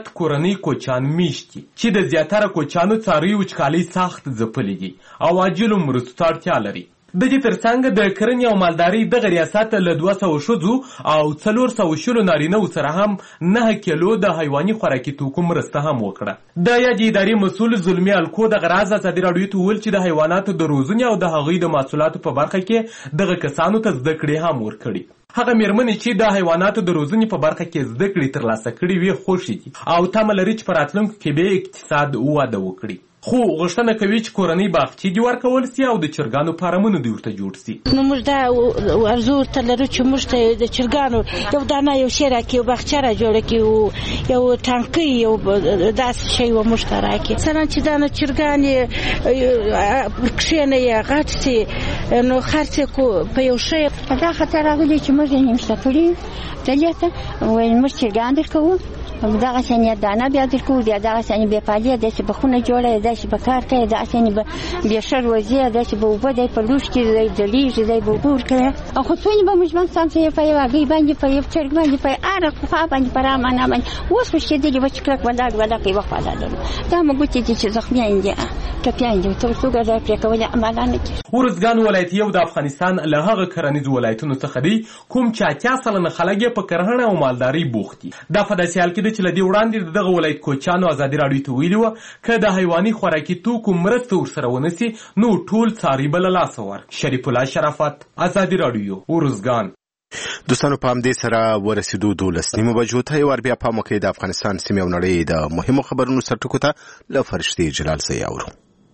زیات کورنۍ کوچان میشت دي چې د زیاتره کوچانو څاروي وچکالۍ سخت ځپلي دي او عاجلو مرستو ته اړتیا لري. د دې ترڅنګ د کرنې او مالدارۍ دغه ریاست له 200 ښځو او 400 نارینه‌و سره هم 9 کیلو د حیواني خوراکي توکو مرسته هم وکړه. د یادې ادارې مسؤل زلمي الکو دغه راز ازادي راډیو ته وویل چې د حیواناتو د روزنې او د هغوی د محصولاتو په برخه کې دغه کسانو ته زده کړې هم ورکړي. هغه میرمنې چې د حیواناتو د روزنې په برخه کې زده کړې ترلاسه کړي وي خوښې دي او تمه لري چې په راتلونکو کې به اقتصاد وده وکړي. خو غوښتنه کوي چې کورنۍ باغچې دې ورکول سي او د چرګانو فارمونه دې ورته جوړ سي. نو موږ دا ارزو ورته لرو چې موږ ته د چرګانو یو دانه یو شی راکړي، یو باغچه را جوړه کړي، یو ټانکۍ یو داسې شی موږ ته راکړي. مثلا چې دا چرګانې کښېنه یې غټ سي نو خرڅ یې په یو شی. دا خطر راغلی چې موږ یې نېمشته کړي دلې ته وایي موږ چرګان درکوو دغه ثانیه دانه بیا درکو بیا دغه ثانیه بیا پالي داسې به خونه جوړه داسې به کار کوي دغه ثانیه به بیا شر وزي داسې به اوبه دی په لوښ کې دی دلیږي دی به اوبه ورکړي او خو څونې به موږ باندې سم په یو هګۍ باندې په یو چرګ باندې په هره خوا باندې په رامانه باندې اوس وشکېدلي به چې کلک ولاړ په یوه خوا لرو دا موږ ګوتې دي چې زخمیان دي ټپیان دي تر څو ګزار پرې کول عملا نه کوي. ارزګان ولایت یو د افغانستان له هغه کرنیزو ولایتونو څخه دی کوم چې 80% خلک په کرهڼه او مالدارۍ بوخت دي. دا په داسې حال کې ده چې له دې وړاندې دغه ولایت کوچانو ازادي راډیو ته ویلي وه که د حیواني خوراکي توکو مرسته ورسره ونسي نو ټول څاري به له لاسه ورکړي. شریف الله شرافت، ازادي راډیو، ارزګان. دوستانو په همدې سره ورسېدو 12 بجو ته یو بیا پام وکړئ د افغانستان سیمې او نړۍ د مهمو خبرونو سرټکو ته له فرشتې جلال زه اورو.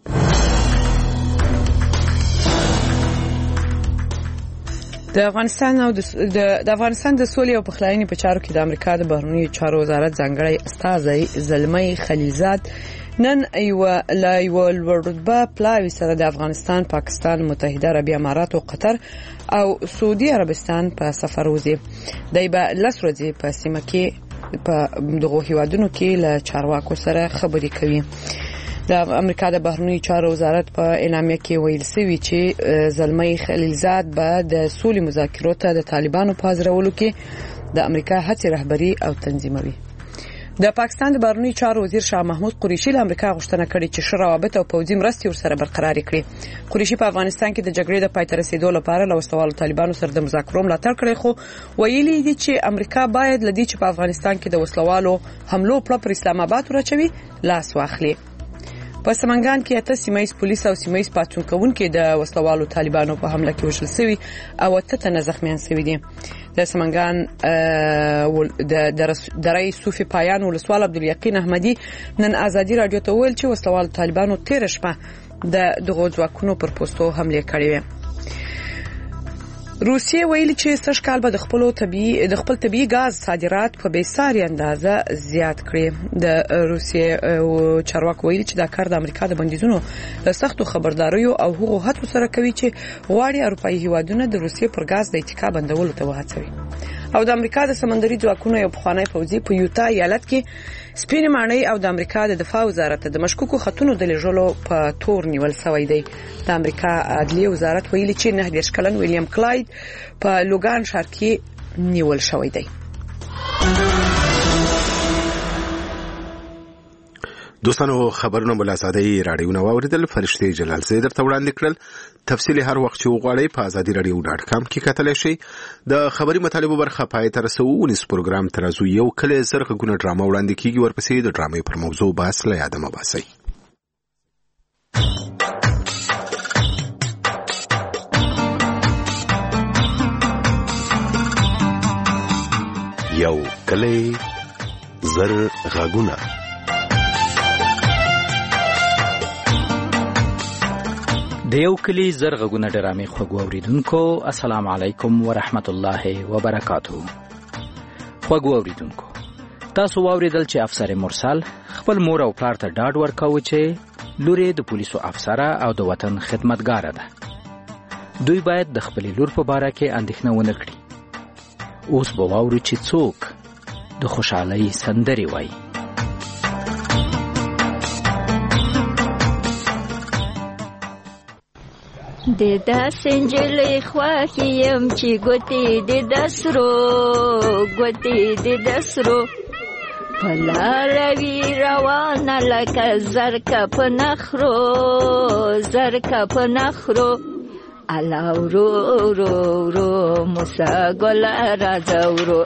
د افغانستان د سولې او پخلاینې په چارو کې د امریکا د بهرنیو چارو وزارت ځانګړی استازی زلمی خلیلزاد نن یو لوړرتبه پلاوي سره د افغانستان، پاکستان، متحده عربي امارات او قطر او سعودي عربستان په سفر وځي. دی به 10 ورځې په سیمه کې په دغو هیوادونو کې له چارواکو سره خبرې کوي. د امریکا د بهرنیو چارو وزارت په اعلامیه کې ویل شوی چې زلمی خلیلزاد به د سولې مذاکرو ته د طالبانو په حاضرولو کې د امریکا هڅې رهبري او تنظیموي. د پاکستان د بهرنیو چارو وزیر شاه محمود قریشي له امریکا غوښتنه کړې چې ښه روابط او پوځي مرستې ورسره برقرار کړي. قریشي په افغانستان کې د جګړې د پای ته رسیدو لپاره له وسوالو طالبانو سره د مذاکرو ملاتړ کړی، خو ویلي دي چې امریکا باید لدی چې په افغانستان کې د وسلوالو حملو پر اسلام آباد ورچوي لاس واخلي. په سمنګان کې 8 سیمایي پولیس او سیمایي پاتون کوونکو د وسلوالو طالبانو په حمله کې وژل شوي او 8 تنه زخمیان شوي دي. د سمنګان د رئیس صوفي پایان ولسوال عبدالیقین احمدی نن ازادي راډیو ته ویل چې وسلوالو طالبانو 13 شپه دغه ځواکونو پر پوسټو حمله کړې وه. روسیه ویلي چې سږ کال به د خپل طبيعي غاز صادرات په بیساري اندازه زیات کړي. د روسیه چارواکو ویلي چې دا کار د امریکا د بندیزونو سختو خبرداریو او هغو هڅو سره کوي چې غواړي اروپایي هیوادونه د روسیه پر غاز د اتکا بندولو ته وهڅوي. او د امریکا د سمندري ځواکونو یو پخوانی پوځي په یوتا ایالت کې سپینې ماڼۍ او د امریکا د دفاع وزارت د مشکوکو خطونو د لېږلو په تور نیول شوی دی. د امریکا عدلیه وزارت ویلي چې 19 کلن ویلیام کلاید په لوګان ښار کې نیول شوی دی. دوستانو خبرونه بل ازادي راډیو نو اوریدل فرشتي جلال زید درته وړاندې کړل. تفصیلی هر وخت چې وغواړئ په azadiradio.com کې کتلی شئ. د خبري مطالبه برخه پای تر رسونیز پروګرام ترازو یو کله زرغه ګونه ډرامه وړاندې کیږي، ورپسې د ډرامې پر موضوع بحث له یاده مباسي. یو کله زرغه ګونه د یو کلی زرغونه ډرامې خوږو اوریدونکو السلام علیکم ورحمت الله وبرکاتہ. خوږو اوریدونکو تاسو واوریدل چې افسر مرسل خپل مور او پلار ته ډاډ ورکاوه چې لورې د پولیسو افسره او د وطن خدمتګاره ده. دوی باید د خپل لور په باره کې اندېښنه ونه کړي. اوس به واورو چې څوک د خوشحالۍ سندرې وایي. د داسې نجلۍ خوښ یم چې ګوتې د دسرو په لاره وي روانه لکه زرکه په نخرو زرکه په نخرو الا ورو ورو ورو موسی ګله راځه ورو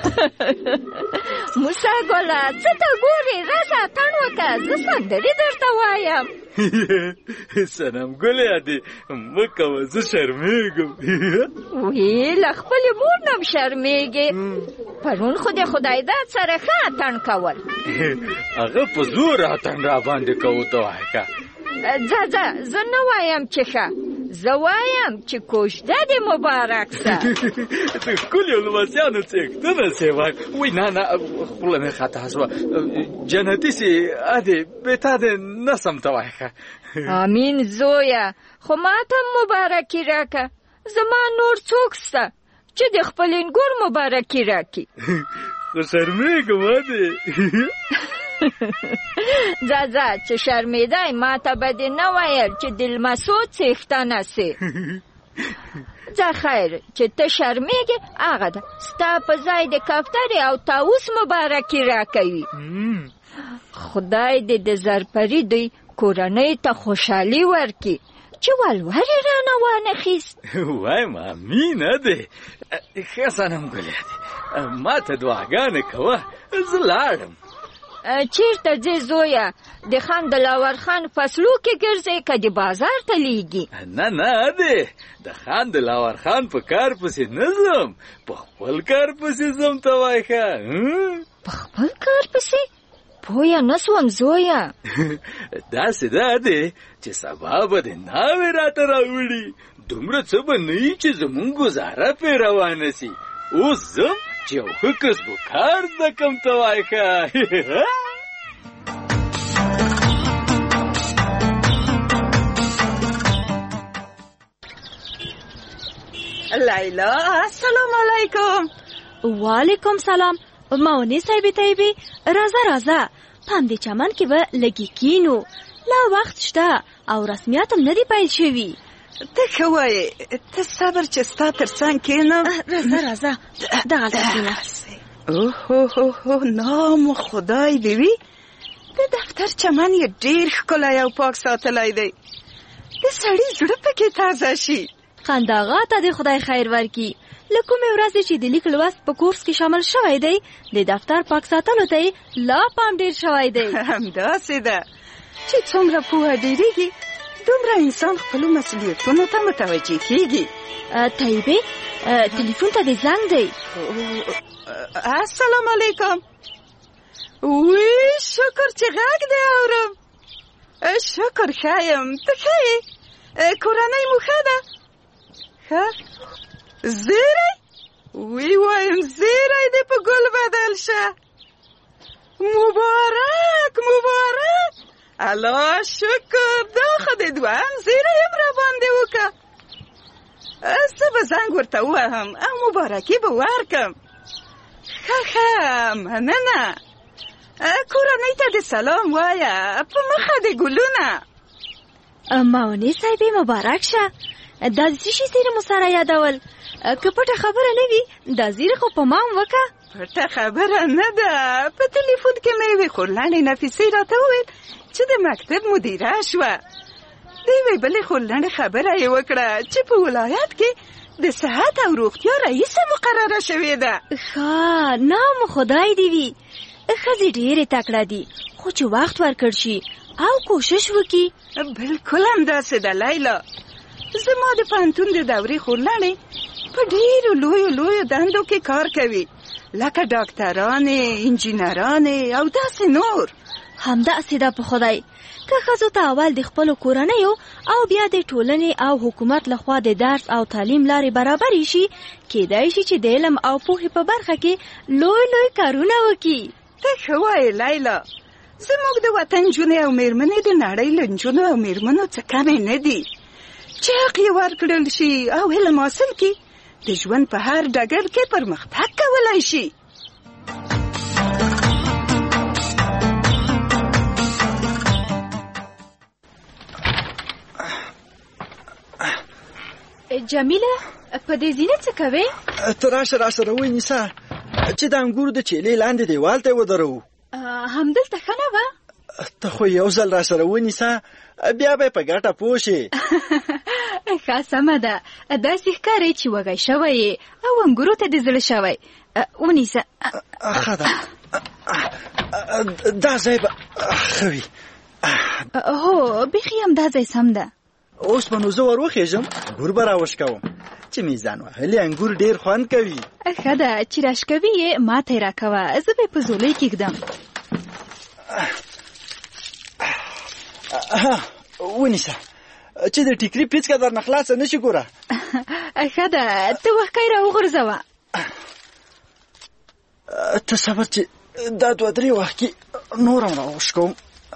موسی ګله څه ته ګورې راشه اتڼ وکړه زه سندرې درته وایم صنم ګلې ادې مه کوه زه شرمېږم وی له خپلې مور نه هم شرمېږې پرون خو د خدایداد سره ښه اتڼ کول هغه په زور اتڼ راباندې کوو ته وایه که ځه زه نه وایم چې ښه زه وایم چې کوژده دې مبارک شه د ښکلیو لمسیانو څښتنه سې وایي وی نه خوله مې خطا شوه جنتي سې ادې بېتا دې نه سم ته وایه ښه امین زویه خو ما ته مبارکي راکه زما نور څوک شته چې د خپل انګور مبارکي راکي خو شرمېږم ادې ځه چې شرمېدی ما ته به دې نه ویل چې د لمسو څښتنه سې ځه خیر چې ته شرمېږې هغه ده ستا په ځای د کفترې او طاووس مبارکي راکوي خدای دې د زرپري دوی کورنۍ ته خوشحالي ورکړي چې ولورې رانه وانخیست وایم امین ادې ښه صنم ګلې ادې ما ته دعاګانې کوه زه لاړم چیرته ځې زویه د خان دلاور خان فصلو کې ګرځې که د بازار ته لیږي نه ادې د خان دلاور خان په کار پسې نه ځم په خپل کار پسې ځم ته وایه ښه په خپل کار پسې پویه نه سوم زویه داسې ده ادې چې سبا به د ناوې راته راوړي دومره څه به نه وي چې زمونږ ګزاره پرې روانه سي اوس ځم چې یو ښه کسبو کار زده کړم ته وایه ښه لیلا السلام علیکم وعلیکم سلام ماونی صاحبې طیبې راځه په همدې چمن کې به لږې کینو لا وخت شته او رسمیات هم نه دي پیل شوي ته ښه وایې ته صبر چې ستا تر څنګ کښېنم راځه دغلته کښېنه اوهو نام خدای دې وي د دفتر چمن یې ډېر ښکلی او پاک ساتلی دی د سړي زړه پکې تازه شي خنداغا ته د خدای خیر ورکړي له کومې ورځې چې د لیک لوست په کورس کې شامل شوی دی د دفتر پاک ساتلو ته لا پام ډېر شوی دی همداسې ده چې څومره پوهه ډېرېږي دومره انسان خپلو مسؤلیتونو ته متوجه کېږي طیبې تلیفون ته دې زنګ دی السلام علیکم وی شکر چې غږ دې اورم شکر ښه یم ته ښه یې کورنۍ مو ښه ده ښه زیری وی وایم زیری دې په ګل بدل شه مبارک الله شکر دا خو دې دوهم زیری هم را باندې وکړه زه به زنګ ورته ووهم او مبارکي به ورکړم ښه مننه کورنۍ ته دې سلام وایه په مخه دې ګلونه ماونې صاحبې مبارک شه دا د څه شي زیري مو سره یادول که پټه خبره نه وي دا زیري خو په ما هم وکړه پټه خبره نه ده په تلیفون کې مې یوې خورلڼې نفیسې راته وویل چې د مکتب مدیره شوه د یوې بلې خورلڼې خبره یې وکړه چې په ولایت کې د صحت او روغتیا رئیسه مقرره شوې ده ښه نام خدای دې وي ښځې ډېرې تکړه دي خو چې وخت ورکړ شي او کوشش وکړي بلکل همداسې ده لیلا زما د پوهنتون د دورې خورلڼې په ډېرو لویو دندو کې کار کوي لکه ډاکټرانې انجینرانې او داسې نور همداسې ده په خدای که ښځو ته اول د خپلو کورنیو او بیا د ټولنې او حکومت لخوا د درس او تعلیم لارې برابرې شي کیدای شي چې د علم او پوهې په برخه کې لوی کارونه وکړي ته ښه وایې لیلا زموږ د وطن نجونې او میرمنې د نړۍ له نجونو او میرمنو څه کمې نه دي چې حق یې ورکړل شي او علم حاصل کړي د ژوند په هر ډګر کې پرمختګ کولی شي جمیله په دې زینه څه کوې؟ ته راشه راوینیسه چې د انګورو د چیلې لاندې دیوال ته ودرو همدلته ښه نه وه؟ ته خو یو ځل را سره ونیسه بیا به په ګټه پوه شې. ښه سمه ده، داسې ښکاري چې وږی شوی یې او انګورو ته دې زړه شوی. ونیسه. ښه ده، دا ځای به ښه وي. هو بیخي هم دا ځای سم ده. اوس به نو زه ور وخېږم، انګور به راوشکوم چې میزان وهلي انګور ډېر خوند کوي. ښه ده چې راشکوي یې ما ته یې راکوه، زه به یې په ځولۍ کېږدم. ونیسه چې د ټیکري پیڅکه درنه خلاصه نه شي. ګوره ښه ده، ته وښکی راوغورځوه. ته صبر چې دا 2-3 وخت کې نور هم راوشکوم.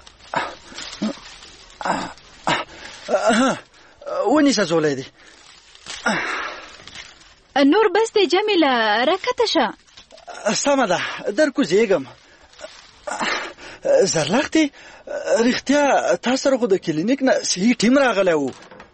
ونیسه ځولۍ دی. نور بس دی جمیله، راکته شه. سمه ده، در کوزیږم. زرلښتې رښتیا تا سره خو د کلینیک نه صحیح ټیم راغلی و.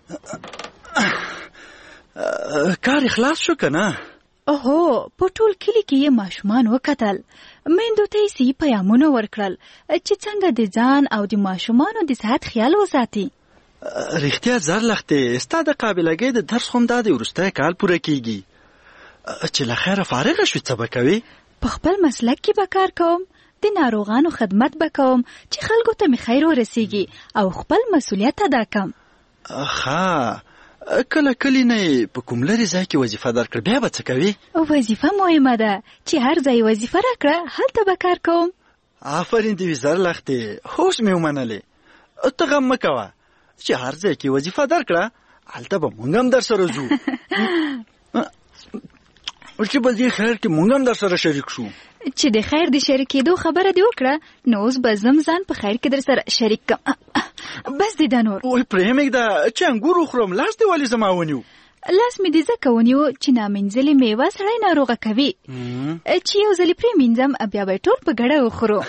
کار خلاص شو که نه؟ اوهو، په ټول کلي کې یې ماشومان وکتل. میندو ته یې صحیح پیامونه ورکړل چې څنګه د ځان او د ماشومانو د صحت خیال وساتي. رښتیا زرلښتې ستا د قابلګۍ د درس خو همدا د وروستی کال پوره کېږي چې له خیره فارغه شوې څه به کوې؟ په خپل مسلک کې به کار کوم، د ناروغانو خدمت به کوم چې خلکو ته مې خیر ورسیږي او خپل مسؤلیت ادا کم. ښه، کله کلي نه یې په کوم لرې ځای کې وظیفه درکړه بیا به څه کوې؟ وظیفه مهمه ده چې هر ځای وظیفه راکړه هلته به کار کوم. آفرین دې وي زرلښتې، هوش مې ومنلې. ته غم مه کوه چې هر ځای کې وظیفه درکړه هلته به مونږ هم در سره ځو. چې به دې خیر کې مونږ هم در سره شریک شو. چې د خیر د شریکېدو خبره دې وکړه نو اوس به زم ځان په خیر کې در سره شریک کم. بس دې دا نور. وای پرېمږده چې انګور وخورم، لاس دې ولې زما ونیو؟ لاس مې دې ځکه ونیو چې نامنځلې میوه سړی ناروغه کوي. چې یو ځلې پرېمینځم بیا به ټول په ګډه وخورو.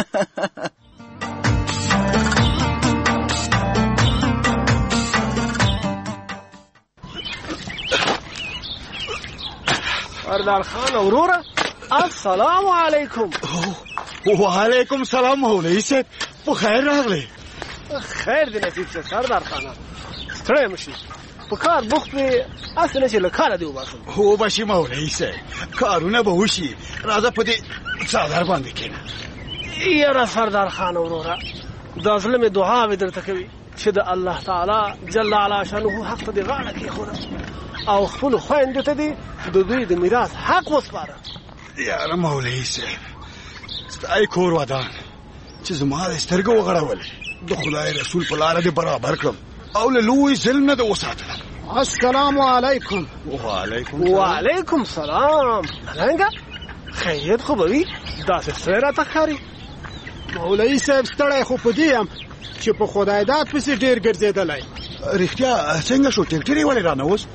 سردار خان وروره، السلام علیکم. وعلیکم سلام مولوی صاحب، په خیر راغلی. خیر دې نصیب شه سردار خانه، ستړی مه شي، په کار بوخت وې، هسې نه چې له کاره دې وباسم. وبشي مولوی صاحب، کارونه به وشي، راځه په دې څادر باندې کښېنه. یاره سردار خان وروره، دا زړه مې دعاوې درته کوي چې د الله تعالی جل علا شانه حق ته دې غاړه کېښوده او خپلو خویندو ته دې د دوی د میراث حق وسپاره. یاره مولوی صاحب، ستا کور ودان چې زما د سترګو وغړولې، د خدای رسول په لاره دې برابر کړم او له لوی ظلم نه دې وساتلم. السلام علیکم. وعلیکم سلام. ملنګه خیریت خو به وي، داسې ستړی راته ښکاري. مولوی صاحب ستړی خو په دې یم چې په خدای داد پسې ډېر ګرځېدلی. رښتیا څنګه شو؟ ټکټر یې ولې رانه اوس؟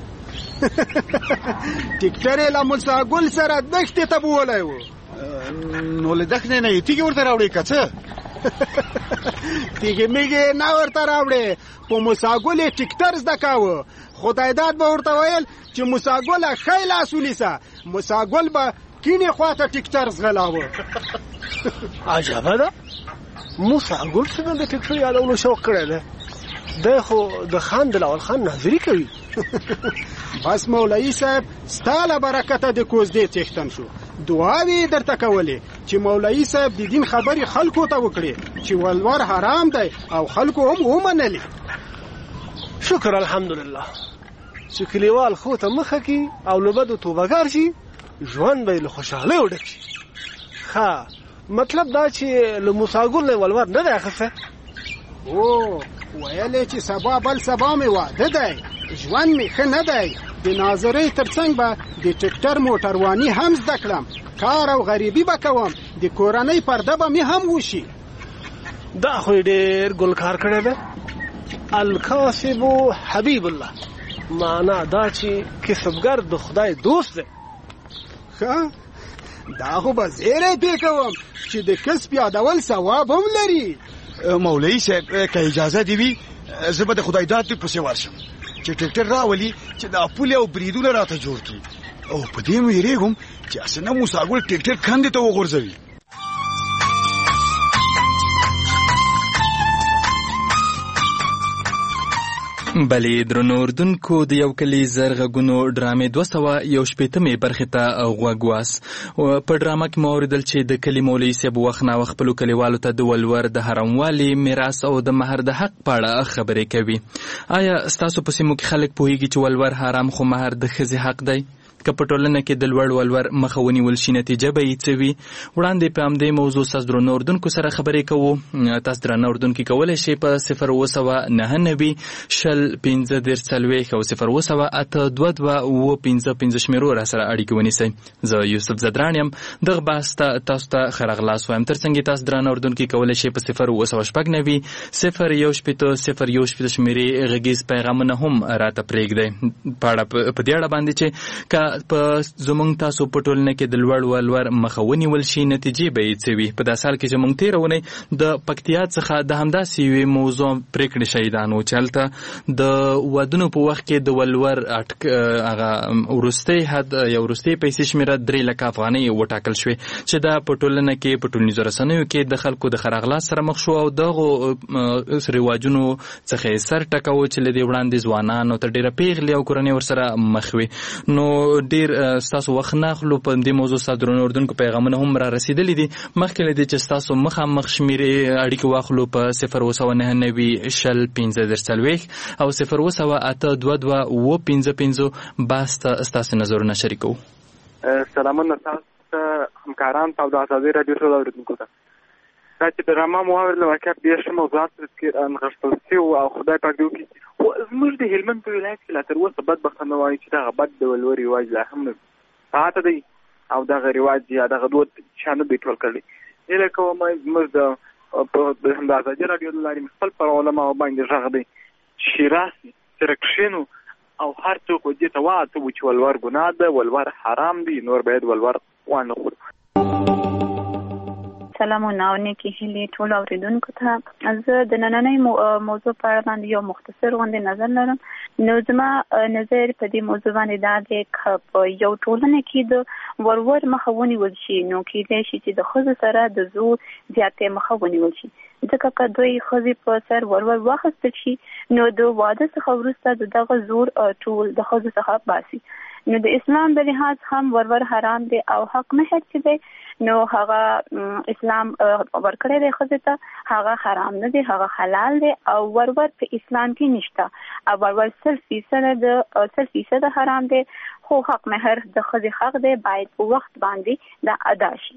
ټکټر یې له موسی ګل سره دښتې ته بوولی و. نو له دښتې نه یې تیږې ورته راوړې که څه؟ تیږې میږې نه ورته راوړې، په موسی ګل یې ټکټر زده کاوه. خدای داد به ورته ویل چې موسی ګله ښی لاس ونیسه، موسی ګل به کیڼې خواته ټکټر زغلاوه. عجبه ده، موسی ګل څنګه د ټکټر یادولو شوق کړی دی؟ دی خو د خان دلاور خان ناظري کوي. بس مولوی صاحب ستا له برکته د کوزدې څښتن شو. دعاوې درته کولې چې مولوی صاحب د دین خبرې خلکو ته وکړي چې ولور حرام دی او خلکو هم ومنلې. شکر الحمدلله چې کلیوال خو ته مخه کی او له بدو توبهګار شي، ژوند به یې له خوشحالۍ وډک شي. ښه، مطلب دا چې له موسی ګل نه ولور نه دی اخیستی؟ او ویلې چې سبا بل سبا مې واده دی، ژوند مې ښه نه دی، د ناظرۍ تر څنګ به د ټکټر موټرواني هم زده کړم، کار او غریبي به کوم، د کورنۍ پرده به مې هم وشي. دا خو یې ډېر ګلکار کړی دی. الکاسب حبیب الله، معنا دا چې کسبګر د خدای دوست دی. ښه، دا خو به زیری پې کوم چې د کسب یادول ثواب هم لري. مولوی صاحب که اجازه دې وي زه به د خدای داد پسې ورشم چې ټکټر راولي چې دا پولې او بریدونه راته جوړ کړي، او په دې مې ویرېږم چې اسنه موسی ګل ټکټر کندې ته وغورځوي. بلې درنو اردوونکو د یو کلي زر غږونو ډرامې 211 برخې ته غوږ واست. په ډرامه کې مو اورېدل چې د کلي مولوي صاحب وخت ناوخت خپلو کلیوالو ته د ولور د حراموالي، میراث او د مهر د حق په اړه خبرې کوي. آیا ستاسو په سیمو کې خلک پوهېږي چې ولور حرام خو مهر د ښځې حق دی؟ که په ټولنه کې د لوړ ولور مخه ونیول شي نتیجه به یې څه وي؟ وړاندې په همدې موضوع ستاسو درنو اردوونکو سره خبرې کوو. تاسو درنه اردوونکي کولی شئ په 00990 شل 1540 او 009822555 شمیرو را سره اړیکې ونیسئ. زه یوسف زدران یم. دغه بحث ته تاسو ته ښه راغلاست وایم. تر څنګ تاسو درنه اردوونکي کولی شئ په 00990 01801 شمیرې غږیز پیغامونه هم راته پرېږدئ په دې اړه باندې چې که په زمونږ تاسو په ټولنه کې د لوړ ولور مخه ونیول شي نتیجې به یې څه وي؟ په داسې حال کې چې موږ تېره اونۍ د پکتیا څخه د همداسې یوې موضوع پرېکړې شهیدان وو چې هلته د ودونو په وخت کې د ولور هغه وروستۍ حد یا وروستۍ پیسې شمېره 3 لکه افغانۍ وټاکل شوې چې دا په ټولنه کې په ټولنیزو رسنیو کې د خلکو د ښه راغلاست سره مخ شو او دغو رواجونو څخه یې سر ټکاوه چې له دې وړاندې ځوانانو ته ډېره پیغلې او کورنۍ ورسره مخ وي. نو ډیر ستاسو وخت نه اخلو په دې موضوع ستاسو درنو اردوونکو پیغامونه هم را رسیدلي دي. مخکې له دې چې ستاسو مخامخ شمیرې اړیکې واخلو په 00990 شل 1540 او 009822555 بحث ته ستاسو نظرونه شریکوو. سلامونه تاسو ته همکاران او د ازادۍ راډیو ټول اورېدونکو ته. دا چې ډرامه مو واورېدله واقعا ډېر ښه موضوعات کې نغښتل شوي وو او خدای پاک دې وکړي. خو زموږ د هلمند په ولایت کې لا تر اوسه بدبختانه وایي چې دغه بد د ولور رواج لا هم پاته دی او دغه رواج یا دغه دود چا نه دی ټول کړی. هیله کوم زموږ د ازادۍ راډیو له لارې خپل پر علماو باندې غږ دی چې راسي سره کښېنو او هر څوک دې ته واچوو چې ولور ګناه ده، ولور حرام دی، نور باید ولور وانه خورو. سلامونه او نیکې هیلې ټولو اورېدونکو ته. زه د نننۍ موضوع په اړه باندې یو مختصر غوندې نظر لرم. نو زما نظر په دې موضوع باندې دا دی که په یو ټولنه کې د ولور مخه ونیول شي نو کېدای شي چې د ښځو سره د زور زیاتې مخه ونیول شي، ځکه که دوی ښځې په سر ولور واخیستل شي نو د واده څخه وروسته د دغه زور ټول د ښځو څخه باسي. نو د اسلام د لحاظ هم ولور حرام دی او حق مهر چې دی نو هغه اسلام ورکړی دی ښځې ته، هغه حرام نه دی، هغه حلال دی او ولور په اسلام کې نشته. او ولور 100% حرام دی، خو حق مهر د ښځې حق دی، باید په وخت باندې دا ادا شي.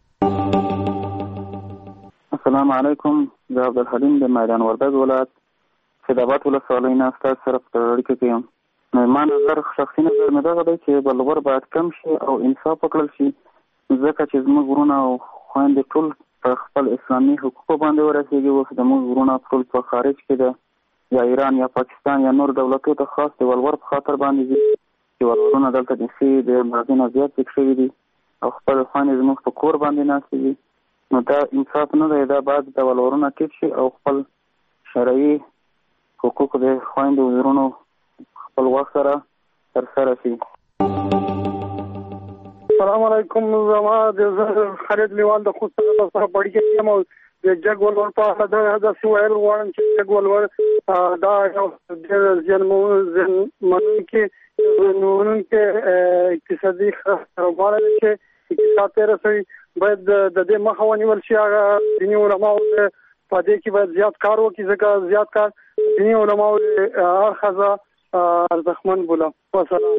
السلام علیکم. زه عبدالحلیم د میدان وردګ ولایت سیدآباد ولسوالۍ نه ستاسو سره په اړیکه کې یم. ما نظر شخصي نظر مې دغه دی چې ولور باید کم شي او انصاف وکړل شي، ځکه چې زموږ وروڼه او خویندې ټول په خپل اسلامي حقوقو باندې ورسېږي. اوس زموږ وروڼه ټول په خارج کې ده، یا ایران یا پاکستان یا نور دولتو ته خاص د ولور په خاطر باندې دي چې ولورونه دلته د اندازې نه زیات پېښ شوي دي او خپل خویندې زموږ په کور باندې ناستې دي. نو دا انصاف نه دی، دا باید د ولورونه ټیټ شي او خپل شرعي حقوق د خویندو وروڼو خپل وخت سره ترسره شي. السلام علیکم. زما د خالد لیوال د خوست سره پړی یم او د جګ ولور په اړه دا سوال غواړم چې جګ ولور دا یو د ځنمونکي اقتصادي کاروبار دی چې اقتصاد ته رسوي، باید د دې مخه ونیول شي. هغه دیني علماو په دې کې باید زیات کار وکړي، ځکه زیات کار دیني علماو هر ښځه ارزښتمن بوله. وسلام.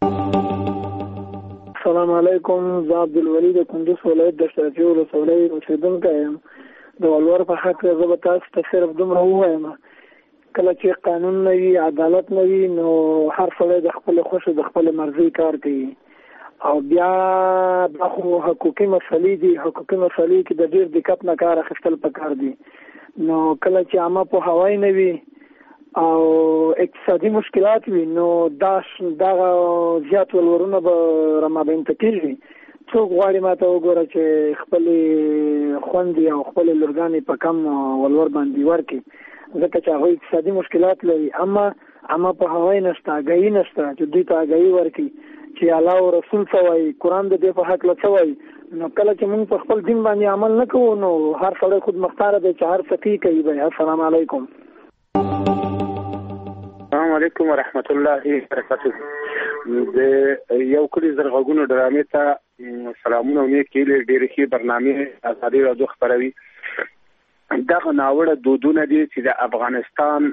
السلام علیکم. زه عبدالولي د کندوز ولایت د شرقي ولسوالۍ اوسېدونکی یم. د ولور په حق زه به تاسو ته صرف دومره ووایم، کله چې قانون نه وي، عدالت نه وي، نو هر سړی د خپلې خوښې د خپلې مرضۍ کار کوي. او بیا دا خو حقوقي مسلې دي، حقوقي مسلې کې د ډېر دقت نه کار اخیستل پکار دي. نو کله چې عامه پوهاوی نه وي او اقتصادي مشکلات وي نو دغه زیات ولورونه به رامابینځته کېږي. څوک غواړي ما ته وګوره چې خپلې خویندې او خپلې لورګانې په کم ولور باندې ورکړي، ځکه چې هغوی اقتصادي مشکلات لري. اما عامه پوهاوی نشته، آګاهي نشته چې دوی ته آګاهي ورکړي چې الله او رسول څه وایي، قرآن د دې په هکله څه وایي. نو کله چې موږ په خپل دین باندې عمل نه کوو نو هر سړی خود مختاره دی چې هر څه کوي. السلام علیکم. السلام علیکم ورحمت الله وبرکاته. د یو کلی زرغونو ډرامې ته سلامونه او نیک هیلې. ډېرې ښې برنامې ازادي راډیو خپروي. دغه ناوړه دودونه دي چې د افغانستان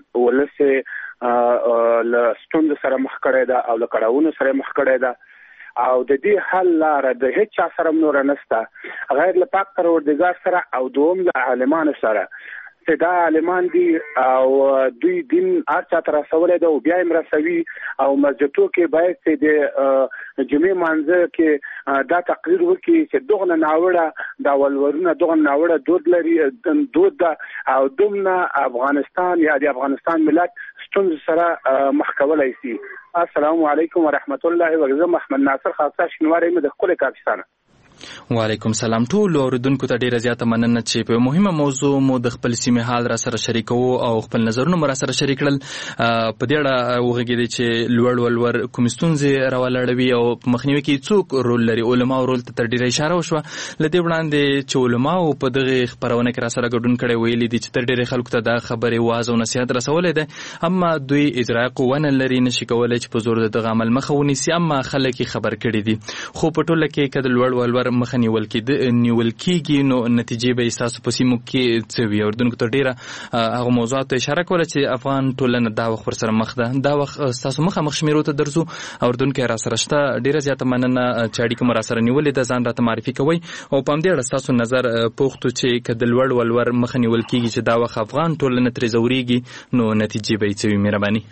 ولس له ستونزو سره مخ کړی ده او له کړاوونو سره مخ کړی ده او د دې حل لاره د هیڅ چا سره نور نشته غیر له پاک پروردګار سره او دوم له عالمانو سره چې دا عالمان دي او دوی دین هر چا ته رسولی ده او بیا یې رسوي او مسجدو کې باید چې د جمعې مانځه کې دا تقریر وکړي چې دغه ناوړه دا ولورونه دغه ناوړه دود لري دود ده او دومره افغانستان یا د افغانستان ملت ستونزو سره مخ کولی شي. السلام علیکم ورحمت الله وبرکاته. محمد ناصر خاصه شینواری مې د ښکلې کاپیسانه. وعلیکم سلام. ټول اوریدونکو ته ډیره زیاته مننه چې په مهمه موضوع مو د خپل سیمې حال را سره شریکو او خپل نظرونه مو را سره شریک کړل. په دې اړه وغږیدي چې لوړ ولور کوم ستونزې راولړوي او په مخنیوي کې څوک رول لري. علما رول ته تر ډیره اشاره وشوه. لدې وړاندې چې علما په دغه خبرونه کې را سره ګډون کړي ویلي دي چې تر ډیره خلکو ته دا خبره واز او نصيحت رسولې ده اما دوی اجرا قوانین لري نشي کولای چې په زور دغه عمل مخه ونیسي اما خلک خبر کړي دي. خو په ټوله کې کله لوړ ولور مخه نیول کېږي نو نتیجې به تاسو په سیمو کې څه وي. اردوونکو ته ډیره هغه موضوعات ته اشاره کوله چې افغان ټولنه دا وخت سره مخ ده. دا وخت تاسو مخ شمیرو ته درځو. اردوونکو را سره شته ډیره زیاته مننه چې اړیکه مو را سره نیولې ده. ځان راته معرفي کوئ او په همدې اړه تاسو نظر پوښتو چې که د لوړ ولور مخه نیول کېږي چې دا وخت افغان ټولنه ترې ځورېږي نو نتیجې به یې څه وي. مهرباني.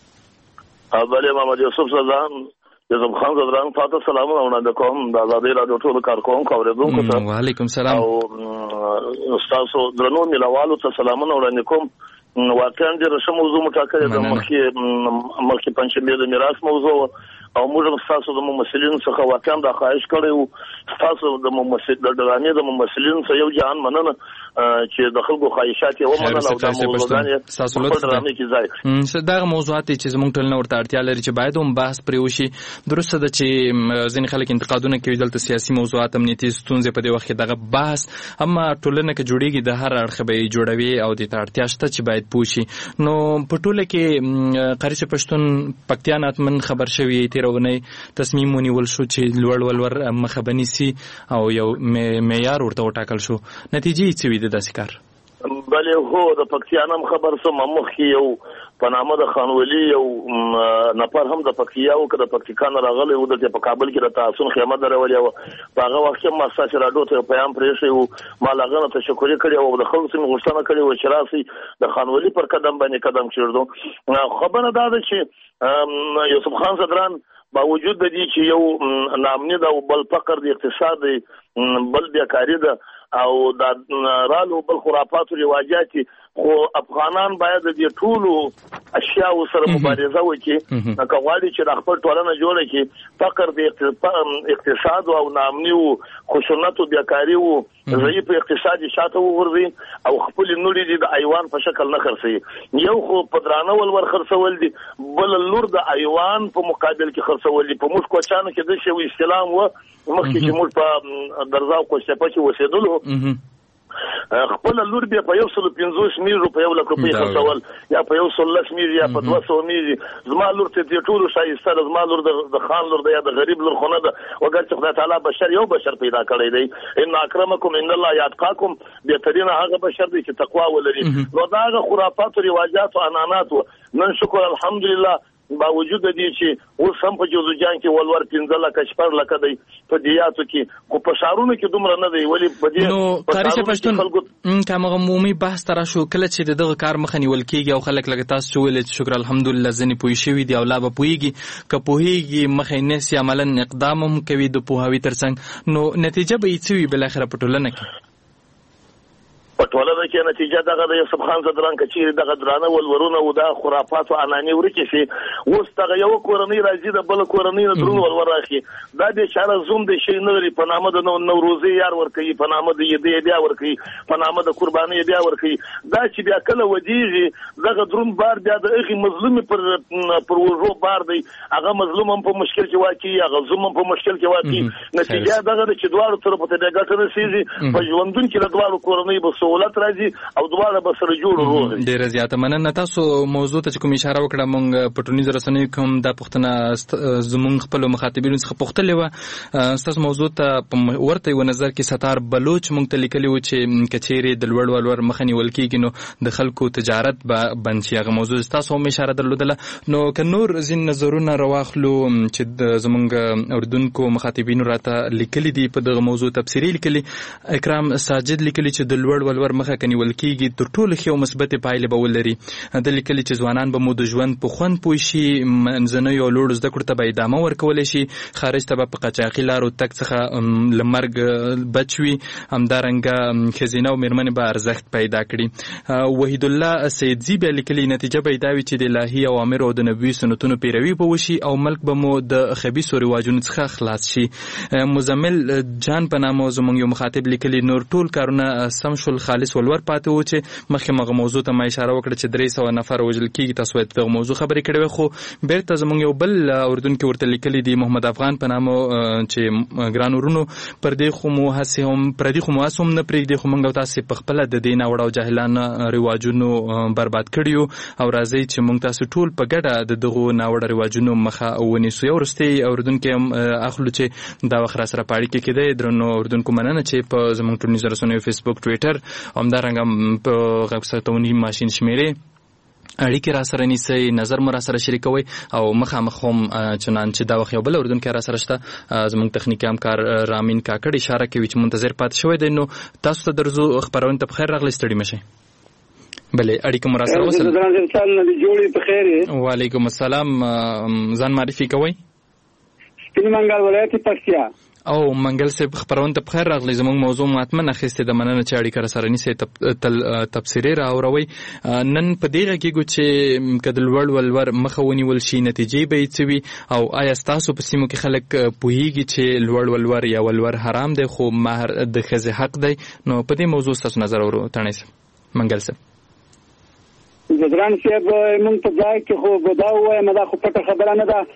بله محمد یوسف صدان یوسف خان زدران فاتح سلامونه وړاندې کوم د ازادي راډیو ټولو کارکوونکو اورېدونکو ته. وعلیکم سلام. او ستاسو درنو مینوالو ته سلامونه وړاندې کوم. واقعا ډېره ښه موضوع مو ټاکلې ده. مخکې پنجشنبې د میراث موضوع او موږ ستاسو د ممثلینو څخه واقعا دا خواهش کړی وو ستاسو د ډرامې د ممثلینو څخه یو جهان مننه چې د خلکو خواهشات یې ومنل او دا موضوعګانې په ډرامې کې ځای کړي. دغه موضوعات چې زموږ ټولنه ورته اړتیا لري چې باید هم بحث پرې وشي. درسته ده چې ځینې خلک انتقادونه کوي دلته سیاسي موضوعات امنیتي ستونزې په دې وخت کې دغه بحث اما ټولنه کې جوړیږي د هر اړخ به یې جوړوي او د اړتیا شته چې باید پوه شي. نو په ټوله کې قاری پښتون پکتیا ناتمن خبر شوی تیرونی تصمیم ونیول شو چې لوړ ولور مخه بنیسي او یو معیار ورته وټاکل شو. نتیجې څه وي د داسې کار؟ بله هو د پکتیا نام خبر سم مخکې یو په نامه د خانولي یو نفر هم د پکتیا او د پکتیکا نه راغلی و دلته په کابل کې د تعصب خیمه درولې وه. په هغه وخت کې ما ستاسو راډیو ته پیغام پرېښی و ما له هغه نه تشکر یې کړی او د خلکو څخه غوښتنه کړې وه چې راسئ د خانولي پر قدم باندې قدم کېږدو. خبره دا ده چې یوسف خان صدران باوجود د دې چې یو نامني ده او بل فقر د اقتصاد دی بل بیکاري ده او دا رالو بل خرافات او رواجات خو افغانان باید د ټولو اشیاء سره مبارزه وکړي. کغواړي چې د خپل ټولنه جوړه کړي فقر د اقتصاد او نامني او خشونت او بیکاري او ضعیف اقتصادي شاته وګرځي او خپل نوري د ایوان په شکل نه خرڅي. یو خو په درانه ولور خرڅول دي بل لور د ایوان په مقابل کې خرڅول دي. په موږ کوچانو کې د شوی اسلام و مخکې چې موږ په درزاو کوڅه کې وسیدلو خپل لور بیا په 150 میلیون په 1 لک روپۍ خرڅول یا په 110 میلیون یا په 200 میلیون. زما لور ته ټول شایسته زما لور د خان لور د یا د غریب لور خونه ده وګر چې خدای تعالی بشر یو بشر پیدا کړی دی. ان اکرمکم ان الله یاتقاکم بهترین هغه بشر دی چې تقوا ولري. نو دا هغه خرافات او رواجات او انانات نن شکر الحمدلله باوجود د دې چې اوس هم په جوزجان کې ولور 15 لک شپږ لک دی په دیاتو کې خو په شهرونو کې دومره نه دی. ولی په دې نو کاری پښتون کومه عمومي بحث تر شو کله چې دغه کار مخ نیول کېږي او خلک لګ تاسو ویل چې شکر الحمدلله ځنی پوي شوی دی او لا به پويږي که پويږي مخې نس عملاً اقدام هم کوي د پوهاوی ترڅنګ نو نتیجه به یې څه وي بل اخر په ټولنه کې په ټولنه کې نتیجه دغه د یوسف خان زدران کچیر دغه درانه ولورونه او د خرافات او اناني ورکه شي. اوس دغه یو کورنۍ راځي د بل کورنۍ نه درون ولور راخي دا د اشاره زوم د شي نه لري په نامه د نوروزي یار ورکي په نامه د یدې بیا ورکي په نامه د قرباني بیا ورکي. دا چې بیا کله ودیږي دغه درون بار بیا د اخی مظلوم پر وژو بار دی هغه مظلوم هم په مشکل کې واقعي هغه زوم هم په مشکل کې واقعي. نتیجه دغه چې دواړو طرفو ته د ګټه رسیږي په ژوندون کې د دواړو کورنۍ به سہولت راځي او دواړه به سره جوړ روغ. ډیره زیاته مننه. تاسو موضوع ته کوم اشاره وکړه، موږ په ټولنیزو رسنیو کوم د پښتنه زموږ خپل مخاطبینو څخه پوښتلې و. تاسو موضوع ته په ورته یو نظر کې ستار بلوچ موږ ته لیکلی و چې کچېرې د لوړ ولور مخه نیول کېږي نو د خلکو تجارت به بند شي. هغه موضوع تاسو هم اشاره درلودله. نو که نور ځین نظرونه راواخلو چې زموږ اردوونکو مخاطبینو راته لیکلي دي په دغه موضوع تفسیري لیکلي. اکرام ساجد لیکلي چې د لوړ ولور مخه کنیول کېږي تر ټولو ښې او مثبتې پایلې به ولري. د لیکلي چې ځوانان به مو د ژوند په خوند پوه شي، منځنیو او لوړو زده کړو ته به ادامه ورکولی شي، خارج ته به په قاچاقي لارو تګ څخه له مرګ بچ وي، همدارنګه ښځینه او مېرمنې به ارزښت پیدا کړي. وحید الله سیدزي بیا لیکلي نتیجه به دا وي چې د الهي اوامرو او د نبوي سنتونو پیروي به وشي او ملک به مو د خبیثو رواجونو څخه خلاص شي. مزمل جان په نامه زموږ یو مخاطب لیکلي نور ټول کارونه سم شول، خالص ولور پاتې و چې مخکې مغه موضوع ته ما اشاره وکړه چې 300 نفر وژل کېږي. تاسو باید دغه موضوع خبرې کړې وې، خو بیرته زموږ یو بل اردوونکي ورته لیکلي دي محمد افغان په نامه چې ګران ورونو پردي خو مو هسې هم پردي خو مو هسې هم نه پرېږدي، خو موږ او تاسې په خپله د دې ناوړه او جاهلانه رواجونو برباد کړي یو او راځئ چې موږ تاسو ټول په ګډه د دغو ناوړه رواجونو مخه ونیسو. یو وروستی اردوونکی هم اخلو چې دا وخت راسره په اړیکه کې دی. درنو اردوونکو مننه چې په زموږ ټولنیزو رسنیو فیسبوک، ټویټر او همدارنګه په غږ ثبتوني ماشین شمېرې اړیکې را سره نیسئ، نظر مو را سره شریکوئ او مخامخ هم چنانچه دا وخت یو بل اردوونکی را سره شته زموږ تخنیکي همکار رامین کاکړ اشاره کوي چې منتظر پاتې شوی دی. نو تاسو ته درځو خپرونې ته په خیر راغلی، ستړي مه شئ. بلې اړیکه مو را سره وصل. وعلیکم السلام، ځان معرفي کوئ؟ سپین منګل ولایت پکتیا. او منګل صاحب خبرونه ته بخیر راغلی. زموږ موضوع ماتمن اخیستې د مننه چې اړیکه را سره نیسئ، تل تبصرې راوروئ. نن په دې غږیږو چې که د لوړ ولور مخه ونیول شي نتیجې به یې څه وي، او آیا ستاسو په سیمو کې خلک پوهیږي چې لوړ ولور یا ولور حرام دی خو مهر د ښځې حق دی؟ نو په دې موضوع ستاسو نظر اورو. تڼۍ صاحب، منګل صاحب. ګران صاحب موږ په ځای کې خو دا ووایم دا خو پټه خبره نه ده.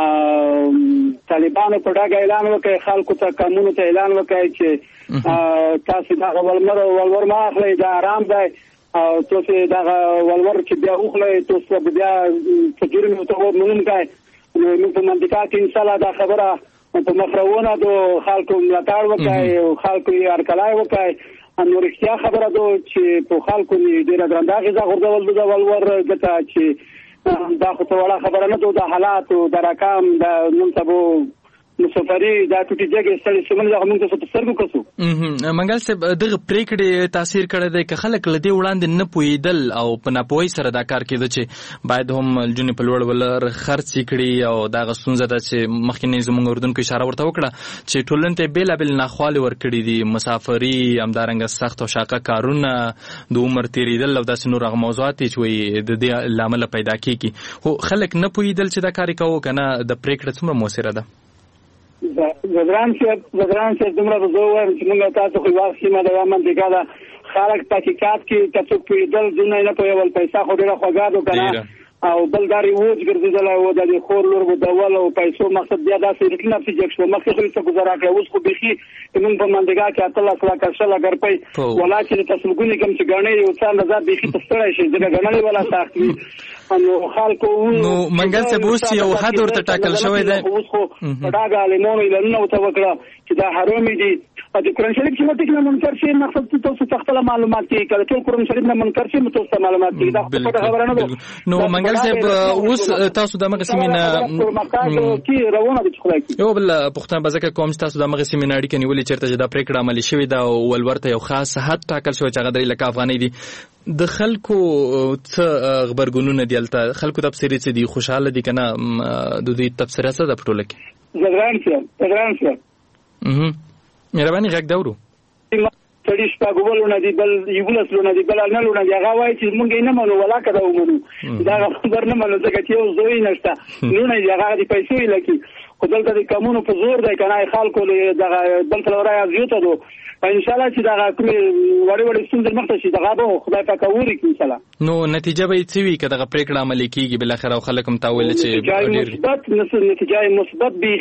طالبانو په ډاګه اعلان وکړي، خلکو ته قانون ته اعلان وکړي چې تاسو دا ولور ما اخلئ، دا حرام دی، او تاسو دا ولور چې بیا اخلئ تاسو بیا په جرم متهم کوئ. موږ په منطقه کې انشاءالله دا خبره په مخرونه د خلکو ملاتړ وکړي او خلکو یې هرکلی وکړي. نو رښتیا خبره ده چې په خلکو ډېره ګرانده اغېزه غورځول د ولور ځکه چې دا خو ته وړه خبره نه ده. د حالاتو د رقم د منصبو مسافري دا ټوټې جګې ستړي شمول دغه موږ ته په سترګو کړو. منګل صاحب دغه پریکړې تاثیر کړی دی که خلک له دې وړاندې نه پوهېدل او په ناپوهۍ سره دا کار کېده چې باید هم نجونې په لوړ ولور خرڅ کړي، او دغه ستونزه ده چې مخکې زموږ اردوونکو اشاره ورته وکړه چې ټولنې ته بېلابېل ناخوالې ورکړي دي، مسافري، همدارنګه سخت او شاقه کارونه، د عمر تېرېدل او داسې نور هغه موضوعات دي چې وایي د دې له امله پیدا کېږي. خو خلک نه پوهېدل چې دا کار یې کوو که نه د پریکړه څومره مؤثره ده؟ ګران صاحب دومره به زه ووایم چې موږ تاسو خو یوه سیمه ده، یوه منطقه ده، خلک تحقیقات کې که څوک پوهېدل ځونه یې نه پوهېول، پیسه خو ډېره خوږه ده که نه، او بل دا رواج ګرځېدلی و د دې خور لور ودول او پیسو مقصد بیا داسې رټي نفسي جګ شو. مخکې خو یې څه ګزاره کړی، اوس خو بیخي زمونږ په منطقه کې 18 لکه 100 روپۍ ولا چې د تسلګونې کوم چې ګڼې یو څه اندازه بیخي ته ستړی شي، ځکه ګڼلې ولا سخت وي. نو خلکو نو منګل صاحب اوس یو حد ورته ټاکل شوی دی. اوس خو په ډاګه عالمانو اعلانونه ورته وکړه چې دا حرامې دي. د قرآن شریف چې مټې نه منکر شي، مقصد چې تاسو ته خپله معلومات کړي، کله ټول قرآن شریف نه منکر شي تاسو ته معلومات کړي، دا خو پټه خبره نه ده. نو منګل صاحب اوس تاسو دغه سیمې نه روانه دي چې یو بل پوښتنه به ځکه کوم چې تاسو دغه سیمې نه اړیکه نیولې چېرته چې دا پرېکړه عملي شوې ده او ولور ته یو خاص حد ټاکل شوی چې هغه 3 لکه افغانۍ دي. د خلکو څه غبرګونونه دي هلته؟ خلکو تبصرې څه دي؟ خوشحاله دي که نه؟ د دوی تبصره څه ده په ټوله کې؟ ګران صاحب مهرباني غږ ده ورو. سړي شپږ ولونه دي، بل 11 لونه دي، بل 9 لونه دي. هغه وایي چې موږ یې نه منو، ولاکه ده ومنو. دا خبر نه منو ځکه چې یو زوی نشته، لونه دي، هغه د پیسو یې لکي. خو دلته د کمونو په زور دی که نه، خلکو دغه دلته لورای زیاته ده. انشاءالله چې دغه کومې وړې وړې ستونزې مخته شي دغه به خدای پاک اوري کړي انشاءالله. نو نتیجه به یې څه وي که دغه پرېکړه عملي کېږي بالاخره او خلک هم تا ویل چې نتیجه مثبت وي؟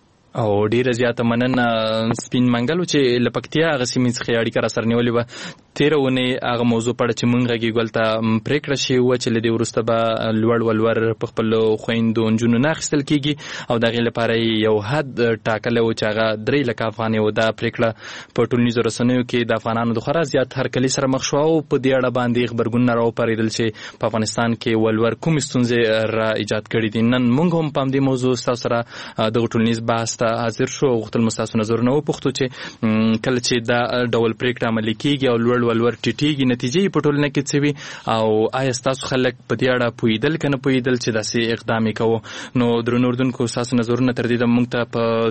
او ډیره زیاته مننه سپین منګل چې له پکتیا هغه سیمې څخه اړیکه را سره نیولې وه. تیرونه هغه موضوع په اړه چې مونږ غږیږو ته پریکړه شي و چې لدی ورسته به لوړ ولور په خپل خويندو انجونو نه اخیستل کیږي او دغه لپاره یو حد ټاکل او چې هغه 3 لک افغانۍ و دا پریکړه په ټولنیزو رسنیو کې د افغانانو د خورا زیات هرکلی سره مخ شو او په دې اړه باندې خبرګون راو پریدل چې په افغانستان کې ولور کوم ستونزې را ایجاد کړي دي. نن مونږ هم په دې موضوع سره د ټولنیز بحث ته حاضر شو غوښتل مستاسو نظرونه وپوښتو چې کله چې دا ډول پریکړه عملي کیږي او لوړ ولور ټیټیږي نتیجې په ټولنه کې څه وي او آیا تاسو خلک په دې اړه پویدل کنه پویدل چې داسې اقدام وکړو؟ نو درنو اردوونکو تاسو نظرونه تر دې د مونږ ته په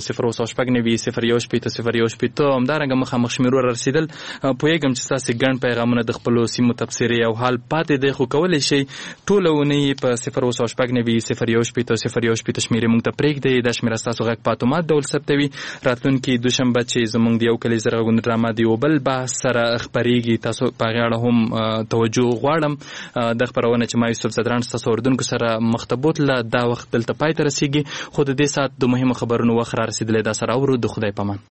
0.9 همدارنګه مخامخ شمیرو رسیدل. پوهیږم چې تاسو ګڼ پیغامونه د خپل سیمو تبصرې او حال پاتې دی خو کولای شي ټولونه په 0.9 شمیرې مونږ ته پرېږدئ. د شمیره تاسو غږ په اتومات ډول ثبتوي. راتلونکي دوشنبه چې زمونږ د یو کلی زرغون ډرامه دی او بل بحث سره خبرېږي تاسو په غاړه هم توجه غواړم. د خبرونه چې ما یوسف زدران تاسو اردوونکو سره مختبوت له دا وخت دلته پای ته رسیږي خو د دې سات د مهمو خبرونو وخت را رسیدلې دا سره اورو د خدای پامان.